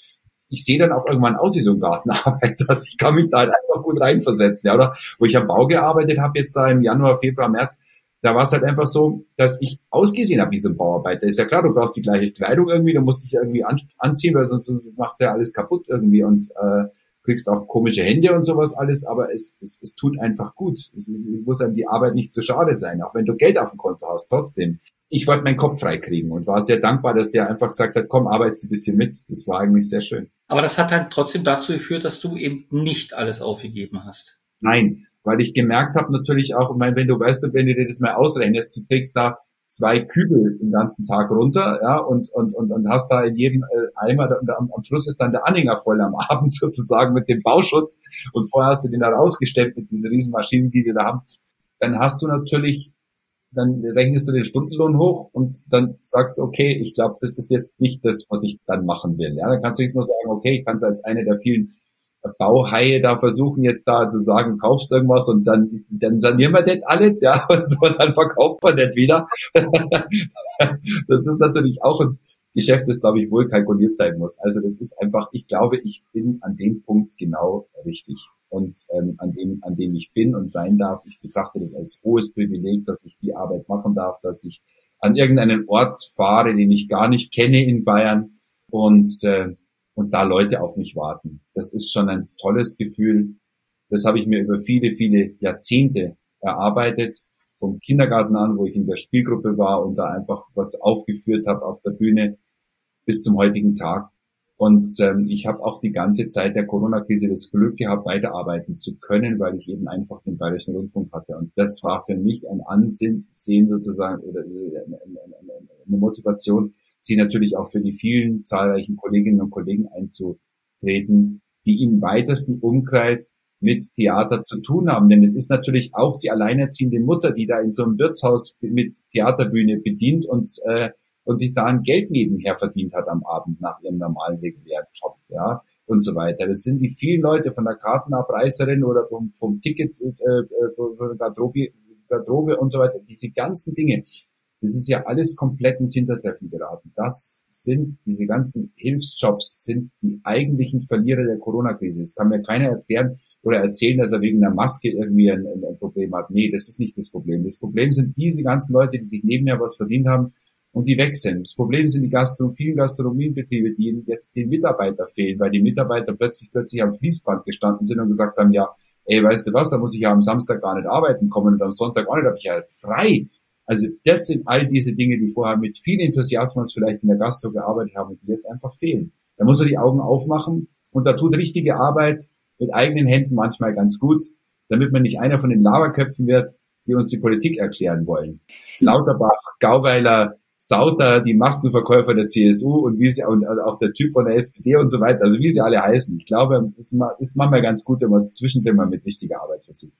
ich sehe dann auch irgendwann aus wie so ein Gartenarbeiter. Also ich kann mich da halt einfach gut reinversetzen. Ja, oder wo ich am Bau gearbeitet habe, jetzt da im Januar, Februar, März, da war es halt einfach so, dass ich ausgesehen habe wie so ein Bauarbeiter. Ist ja klar, du brauchst die gleiche Kleidung irgendwie, du musst dich irgendwie an, anziehen, weil sonst machst du ja alles kaputt irgendwie und äh, kriegst auch komische Hände und sowas alles, aber es, es, es tut einfach gut. Es, es muss einem die Arbeit nicht zu schade sein, auch wenn du Geld auf dem Konto hast, trotzdem. Ich wollte meinen Kopf frei kriegen und war sehr dankbar, dass der einfach gesagt hat, komm, arbeitest ein bisschen mit. Das war eigentlich sehr schön. Aber das hat dann trotzdem dazu geführt, dass du eben nicht alles aufgegeben hast. Nein, weil ich gemerkt habe natürlich auch, ich meine, wenn du weißt, wenn du dir das mal ausrechnest, du kriegst da zwei Kübel den ganzen Tag runter, ja, und und und, und hast da in jedem äh, Eimer, und am, am Schluss ist dann der Anhänger voll am Abend sozusagen mit dem Bauschutt und vorher hast du den da rausgestellt mit diesen riesen Maschinen, die wir da haben. Dann hast du natürlich, dann rechnest du den Stundenlohn hoch und dann sagst du, okay, ich glaube, das ist jetzt nicht das, was ich dann machen will. Ja, dann kannst du jetzt nur sagen, okay, ich kann es als eine der vielen Bauhaie da versuchen, jetzt da zu sagen, kaufst irgendwas und dann, dann sanieren wir das alles, ja, und so, dann verkauft man das wieder. Das ist natürlich auch ein Geschäft, das, glaube ich, wohl kalkuliert sein muss. Also das ist einfach, ich glaube, ich bin an dem Punkt genau richtig und ähm, an dem, an dem ich bin und sein darf. Ich betrachte das als hohes Privileg, dass ich die Arbeit machen darf, dass ich an irgendeinen Ort fahre, den ich gar nicht kenne in Bayern und äh, und da Leute auf mich warten. Das ist schon ein tolles Gefühl. Das habe ich mir über viele, viele Jahrzehnte erarbeitet. Vom Kindergarten an, wo ich in der Spielgruppe war und da einfach was aufgeführt habe auf der Bühne bis zum heutigen Tag. Und ähm, ich habe auch die ganze Zeit der Corona-Krise das Glück gehabt, weiterarbeiten zu können, weil ich eben einfach den Bayerischen Rundfunk hatte. Und das war für mich ein Ansehen sozusagen oder eine Motivation, sie natürlich auch für die vielen zahlreichen Kolleginnen und Kollegen einzutreten, die im weitesten Umkreis mit Theater zu tun haben. Denn es ist natürlich auch die alleinerziehende Mutter, die da in so einem Wirtshaus mit Theaterbühne bedient und äh, und sich da ein Geld nebenher verdient hat am Abend nach ihrem normalen regulären Job, ja, und so weiter. Das sind die vielen Leute von der Kartenabreißerin oder vom, vom Ticket, äh, von der Garderobe, Garderobe und so weiter. Diese ganzen Dinge. Das ist ja alles komplett ins Hintertreffen geraten. Das sind, diese ganzen Hilfsjobs sind die eigentlichen Verlierer der Corona-Krise. Das kann mir keiner erklären oder erzählen, dass er wegen einer Maske irgendwie ein, ein, ein Problem hat. Nee, das ist nicht das Problem. Das Problem sind diese ganzen Leute, die sich nebenher was verdient haben und die weg sind. Das Problem sind die Gastro- vielen Gastronomiebetriebe, die jetzt den Mitarbeiter fehlen, weil die Mitarbeiter plötzlich plötzlich am Fließband gestanden sind und gesagt haben, ja, ey, weißt du was, da muss ich ja am Samstag gar nicht arbeiten kommen und am Sonntag auch nicht, da habe ich ja halt frei. Also das sind all diese Dinge, die vorher mit viel Enthusiasmus vielleicht in der Gastro gearbeitet haben und die jetzt einfach fehlen. Da muss er die Augen aufmachen und da tut richtige Arbeit mit eigenen Händen manchmal ganz gut, damit man nicht einer von den Laberköpfen wird, die uns die Politik erklären wollen. Lauterbach, Gauweiler, Sauter, die Maskenverkäufer der C S U und wie sie und auch der Typ von der S P D und so weiter, also wie sie alle heißen. Ich glaube, es ist manchmal ganz gut, wenn man es zwischendrin mal mit richtiger Arbeit versucht.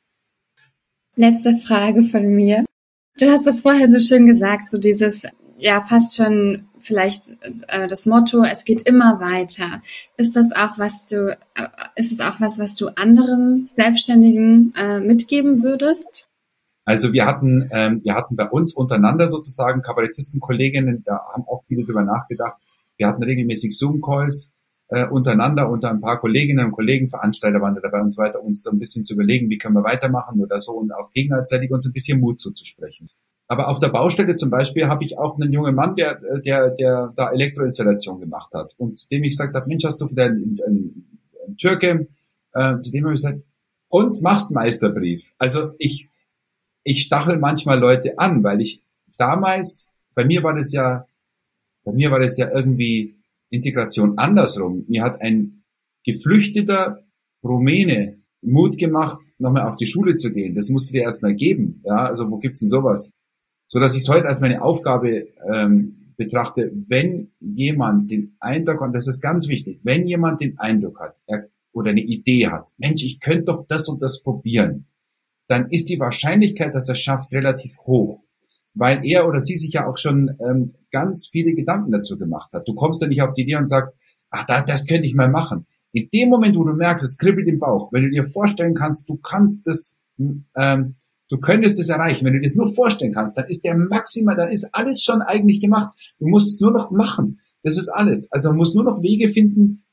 Letzte Frage von mir. Du hast das vorher so schön gesagt, so dieses, ja, fast schon vielleicht äh, das Motto, es geht immer weiter. Ist das auch was du, äh, ist es auch was, was du anderen Selbstständigen äh, mitgeben würdest? Also wir hatten, ähm, wir hatten bei uns untereinander sozusagen Kabarettistenkolleginnen, da haben auch viele drüber nachgedacht. Wir hatten regelmäßig Zoom-Calls äh, untereinander, unter ein paar Kolleginnen und Kollegen, Veranstalter waren da dabei und so weiter, uns so ein bisschen zu überlegen, wie können wir weitermachen oder so und auch gegenseitig uns ein bisschen Mut zuzusprechen. Aber auf der Baustelle zum Beispiel habe ich auch einen jungen Mann, der der der da Elektroinstallation gemacht hat und dem ich gesagt habe, Mensch, hast du für einen, einen, einen Türke, äh, zu dem habe ich gesagt, und machst Meisterbrief. Also ich ich stachel manchmal Leute an, weil ich damals, bei mir war das ja, bei mir war das ja irgendwie Integration andersrum. Mir hat ein geflüchteter Rumäne Mut gemacht, nochmal auf die Schule zu gehen. Das musst du dir erstmal geben. Ja, also wo gibt's denn sowas? So dass ich es heute als meine Aufgabe ähm, betrachte, wenn jemand den Eindruck, und das ist ganz wichtig, wenn jemand den Eindruck hat er, oder eine Idee hat, Mensch, ich könnte doch das und das probieren, dann ist die Wahrscheinlichkeit, dass er es schafft, relativ hoch. Weil er oder sie sich ja auch schon ähm, ganz viele Gedanken dazu gemacht hat. Du kommst ja nicht auf die Idee und sagst, ach, da, das könnte ich mal machen. In dem Moment, wo du merkst, es kribbelt im Bauch, wenn du dir vorstellen kannst, du kannst das, ähm, du könntest es erreichen, wenn du dir das nur vorstellen kannst, dann ist der maximal, dann ist alles schon eigentlich gemacht. Du musst es nur noch machen. Das ist alles. Also man muss nur noch Wege finden,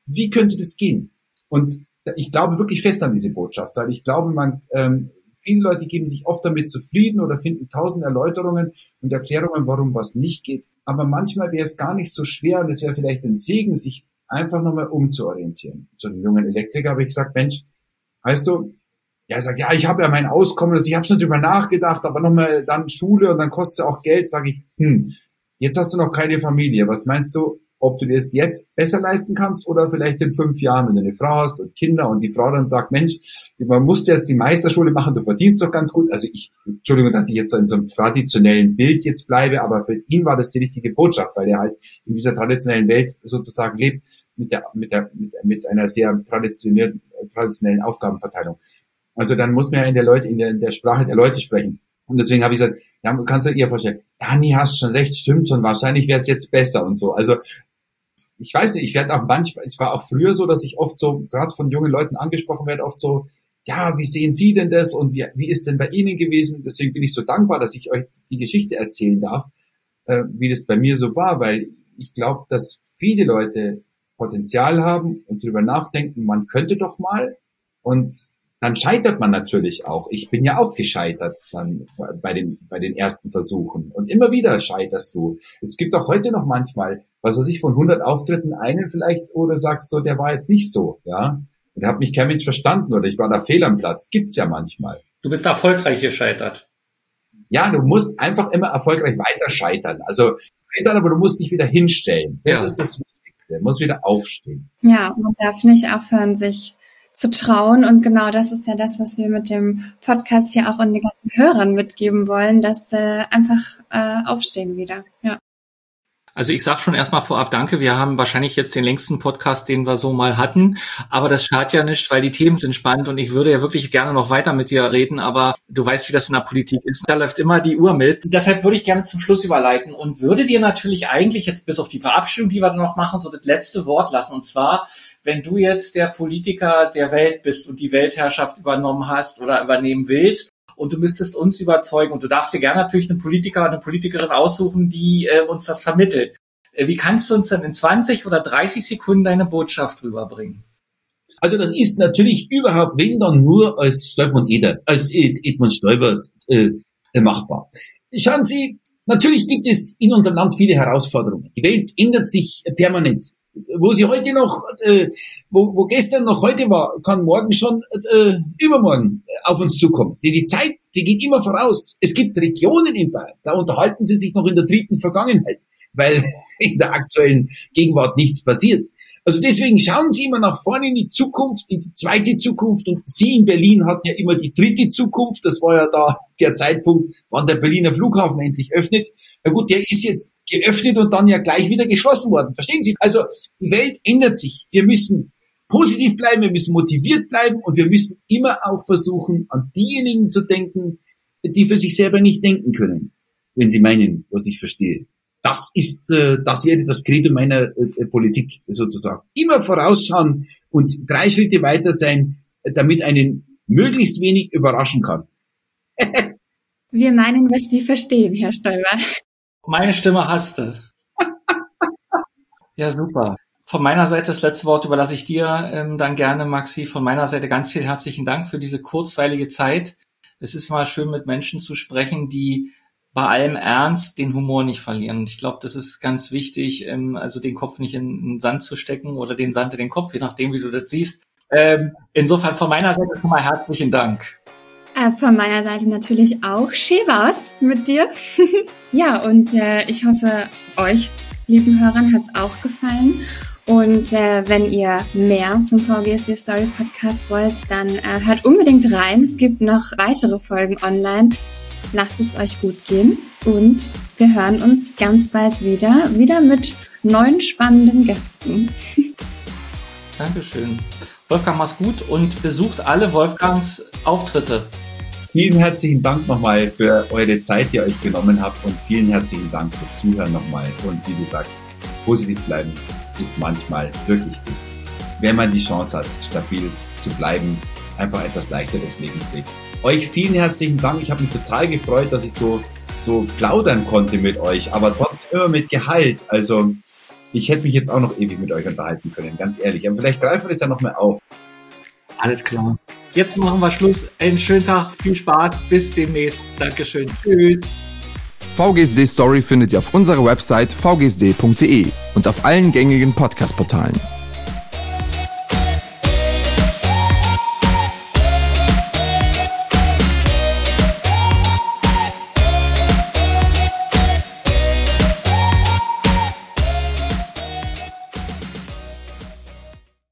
wie könnte das gehen? Und ich glaube wirklich fest an diese Botschaft, weil ich glaube, man, ähm, viele Leute geben sich oft damit zufrieden oder finden tausend Erläuterungen und Erklärungen, warum was nicht geht. Aber manchmal wäre es gar nicht so schwer und es wäre vielleicht ein Segen, sich einfach nochmal umzuorientieren. Zu dem jungen Elektriker habe ich gesagt, Mensch, weißt du, er sagt, ja, ich habe ja mein Auskommen, also ich habe schon drüber nachgedacht, aber nochmal dann Schule und dann kostet es auch Geld, sage ich, hm, jetzt hast du noch keine Familie. Was meinst du, ob du dir das jetzt besser leisten kannst oder vielleicht in fünf Jahren, wenn du eine Frau hast und Kinder und die Frau dann sagt, Mensch, man muss jetzt die Meisterschule machen, du verdienst doch ganz gut. Also ich, Entschuldigung, dass ich jetzt so in so einem traditionellen Bild jetzt bleibe, aber für ihn war das die richtige Botschaft, weil er halt in dieser traditionellen Welt sozusagen lebt mit der, mit der, mit, mit einer sehr traditionellen, traditionellen Aufgabenverteilung. Also dann muss man ja in der Leute, in der, in der Sprache der Leute sprechen. Und deswegen habe ich gesagt, ja, kannst du dir vorstellen, ja, nee, hast schon recht, stimmt schon, wahrscheinlich wäre es jetzt besser und so. Also ich weiß nicht, ich werde auch manchmal, es war auch früher so, dass ich oft so, gerade von jungen Leuten angesprochen werde, oft so, ja, wie sehen Sie denn das und wie, wie ist denn bei Ihnen gewesen? Deswegen bin ich so dankbar, dass ich euch die Geschichte erzählen darf, äh, wie das bei mir so war, weil ich glaube, dass viele Leute Potenzial haben und drüber nachdenken, man könnte doch mal, und dann scheitert man natürlich auch. Ich bin ja auch gescheitert dann bei den, bei den ersten Versuchen. Und immer wieder scheiterst du. Es gibt auch heute noch manchmal, was weiß ich, von hundert Auftritten einen vielleicht, oder sagst so, der war jetzt nicht so, ja. Und da hat mich kein Mensch verstanden oder ich war da fehl am Platz. Gibt's ja manchmal. Du bist erfolgreich gescheitert. Ja, du musst einfach immer erfolgreich weiter scheitern. Also scheitern, aber du musst dich wieder hinstellen. Das ja. ist das Wichtigste. Du musst wieder aufstehen. Ja, man darf nicht aufhören, sich zu trauen. Und genau das ist ja das, was wir mit dem Podcast hier auch an den ganzen Hörern mitgeben wollen, dass sie einfach äh, aufstehen wieder. Ja. Also ich sag schon erstmal vorab danke. Wir haben wahrscheinlich jetzt den längsten Podcast, den wir so mal hatten. Aber das schadet ja nicht, weil die Themen sind spannend und ich würde ja wirklich gerne noch weiter mit dir reden. Aber du weißt, wie das in der Politik ist. Da läuft immer die Uhr mit. Deshalb würde ich gerne zum Schluss überleiten und würde dir natürlich eigentlich jetzt bis auf die Verabschiedung, die wir noch machen, so das letzte Wort lassen. Und zwar, wenn du jetzt der Politiker der Welt bist und die Weltherrschaft übernommen hast oder übernehmen willst und du müsstest uns überzeugen und du darfst dir gerne natürlich einen Politiker oder eine Politikerin aussuchen, die äh, uns das vermittelt. Äh, wie kannst du uns dann in zwanzig oder dreißig Sekunden deine Botschaft rüberbringen? Also das ist natürlich überhaupt, wenn dann nur als Stoiber und Eder, als Edmund Stoiber äh, machbar. Schauen Sie, natürlich gibt es in unserem Land viele Herausforderungen. Die Welt ändert sich permanent. Wo sie heute noch, äh, wo, wo gestern noch heute war, kann morgen schon äh, übermorgen auf uns zukommen. Die, die Zeit, die geht immer voraus. Es gibt Regionen in Bayern, da unterhalten sie sich noch in der dritten Vergangenheit, weil in der aktuellen Gegenwart nichts passiert. Also deswegen schauen Sie immer nach vorne in die Zukunft, in die zweite Zukunft. Und Sie in Berlin hatten ja immer die dritte Zukunft. Das war ja da der Zeitpunkt, wann der Berliner Flughafen endlich öffnet. Na gut, der ist jetzt geöffnet und dann ja gleich wieder geschlossen worden. Verstehen Sie? Also die Welt ändert sich. Wir müssen positiv bleiben, wir müssen motiviert bleiben und wir müssen immer auch versuchen, an diejenigen zu denken, die für sich selber nicht denken können, wenn Sie meinen, was ich verstehe. Das ist, äh, das wäre das Credo meiner äh, Politik sozusagen. Immer vorausschauen und drei Schritte weiter sein, damit einen möglichst wenig überraschen kann. Wir meinen, was Sie verstehen, Herr Stoiber. Meine Stimme hast du. Ja, super. Von meiner Seite das letzte Wort überlasse ich dir ähm, dann gerne, Maxi. Von meiner Seite ganz viel herzlichen Dank für diese kurzweilige Zeit. Es ist mal schön, mit Menschen zu sprechen, die bei allem Ernst den Humor nicht verlieren. Und ich glaube, das ist ganz wichtig, ähm, also den Kopf nicht in den Sand zu stecken oder den Sand in den Kopf, je nachdem, wie du das siehst. Ähm, insofern von meiner Seite schon mal herzlichen Dank. Äh, von meiner Seite natürlich auch. Schön war's mit dir. Ja, und äh, ich hoffe, euch, lieben Hörern, hat's auch gefallen. Und äh, wenn ihr mehr vom V G S D Story Podcast wollt, dann äh, hört unbedingt rein. Es gibt noch weitere Folgen online. Lasst es euch gut gehen und wir hören uns ganz bald wieder, wieder mit neuen spannenden Gästen. Dankeschön. Wolfgang, mach's gut und besucht alle Wolfgangs Auftritte. Vielen herzlichen Dank nochmal für eure Zeit, die ihr euch genommen habt und vielen herzlichen Dank fürs Zuhören nochmal. Und wie gesagt, positiv bleiben ist manchmal wirklich gut. Wenn man die Chance hat, stabil zu bleiben, einfach etwas leichter durchs Leben trägt. Euch vielen herzlichen Dank. Ich habe mich total gefreut, dass ich so so plaudern konnte mit euch, aber trotzdem immer mit Gehalt. Also Ich hätte mich jetzt auch noch ewig mit euch unterhalten können, ganz ehrlich. Aber vielleicht greifen wir das ja noch mal auf. Alles klar. Jetzt machen wir Schluss. Einen schönen Tag, viel Spaß, bis demnächst. Dankeschön. Tschüss. V G S D Story findet ihr auf unserer Website v g s d punkt d e und auf allen gängigen Podcast-Portalen.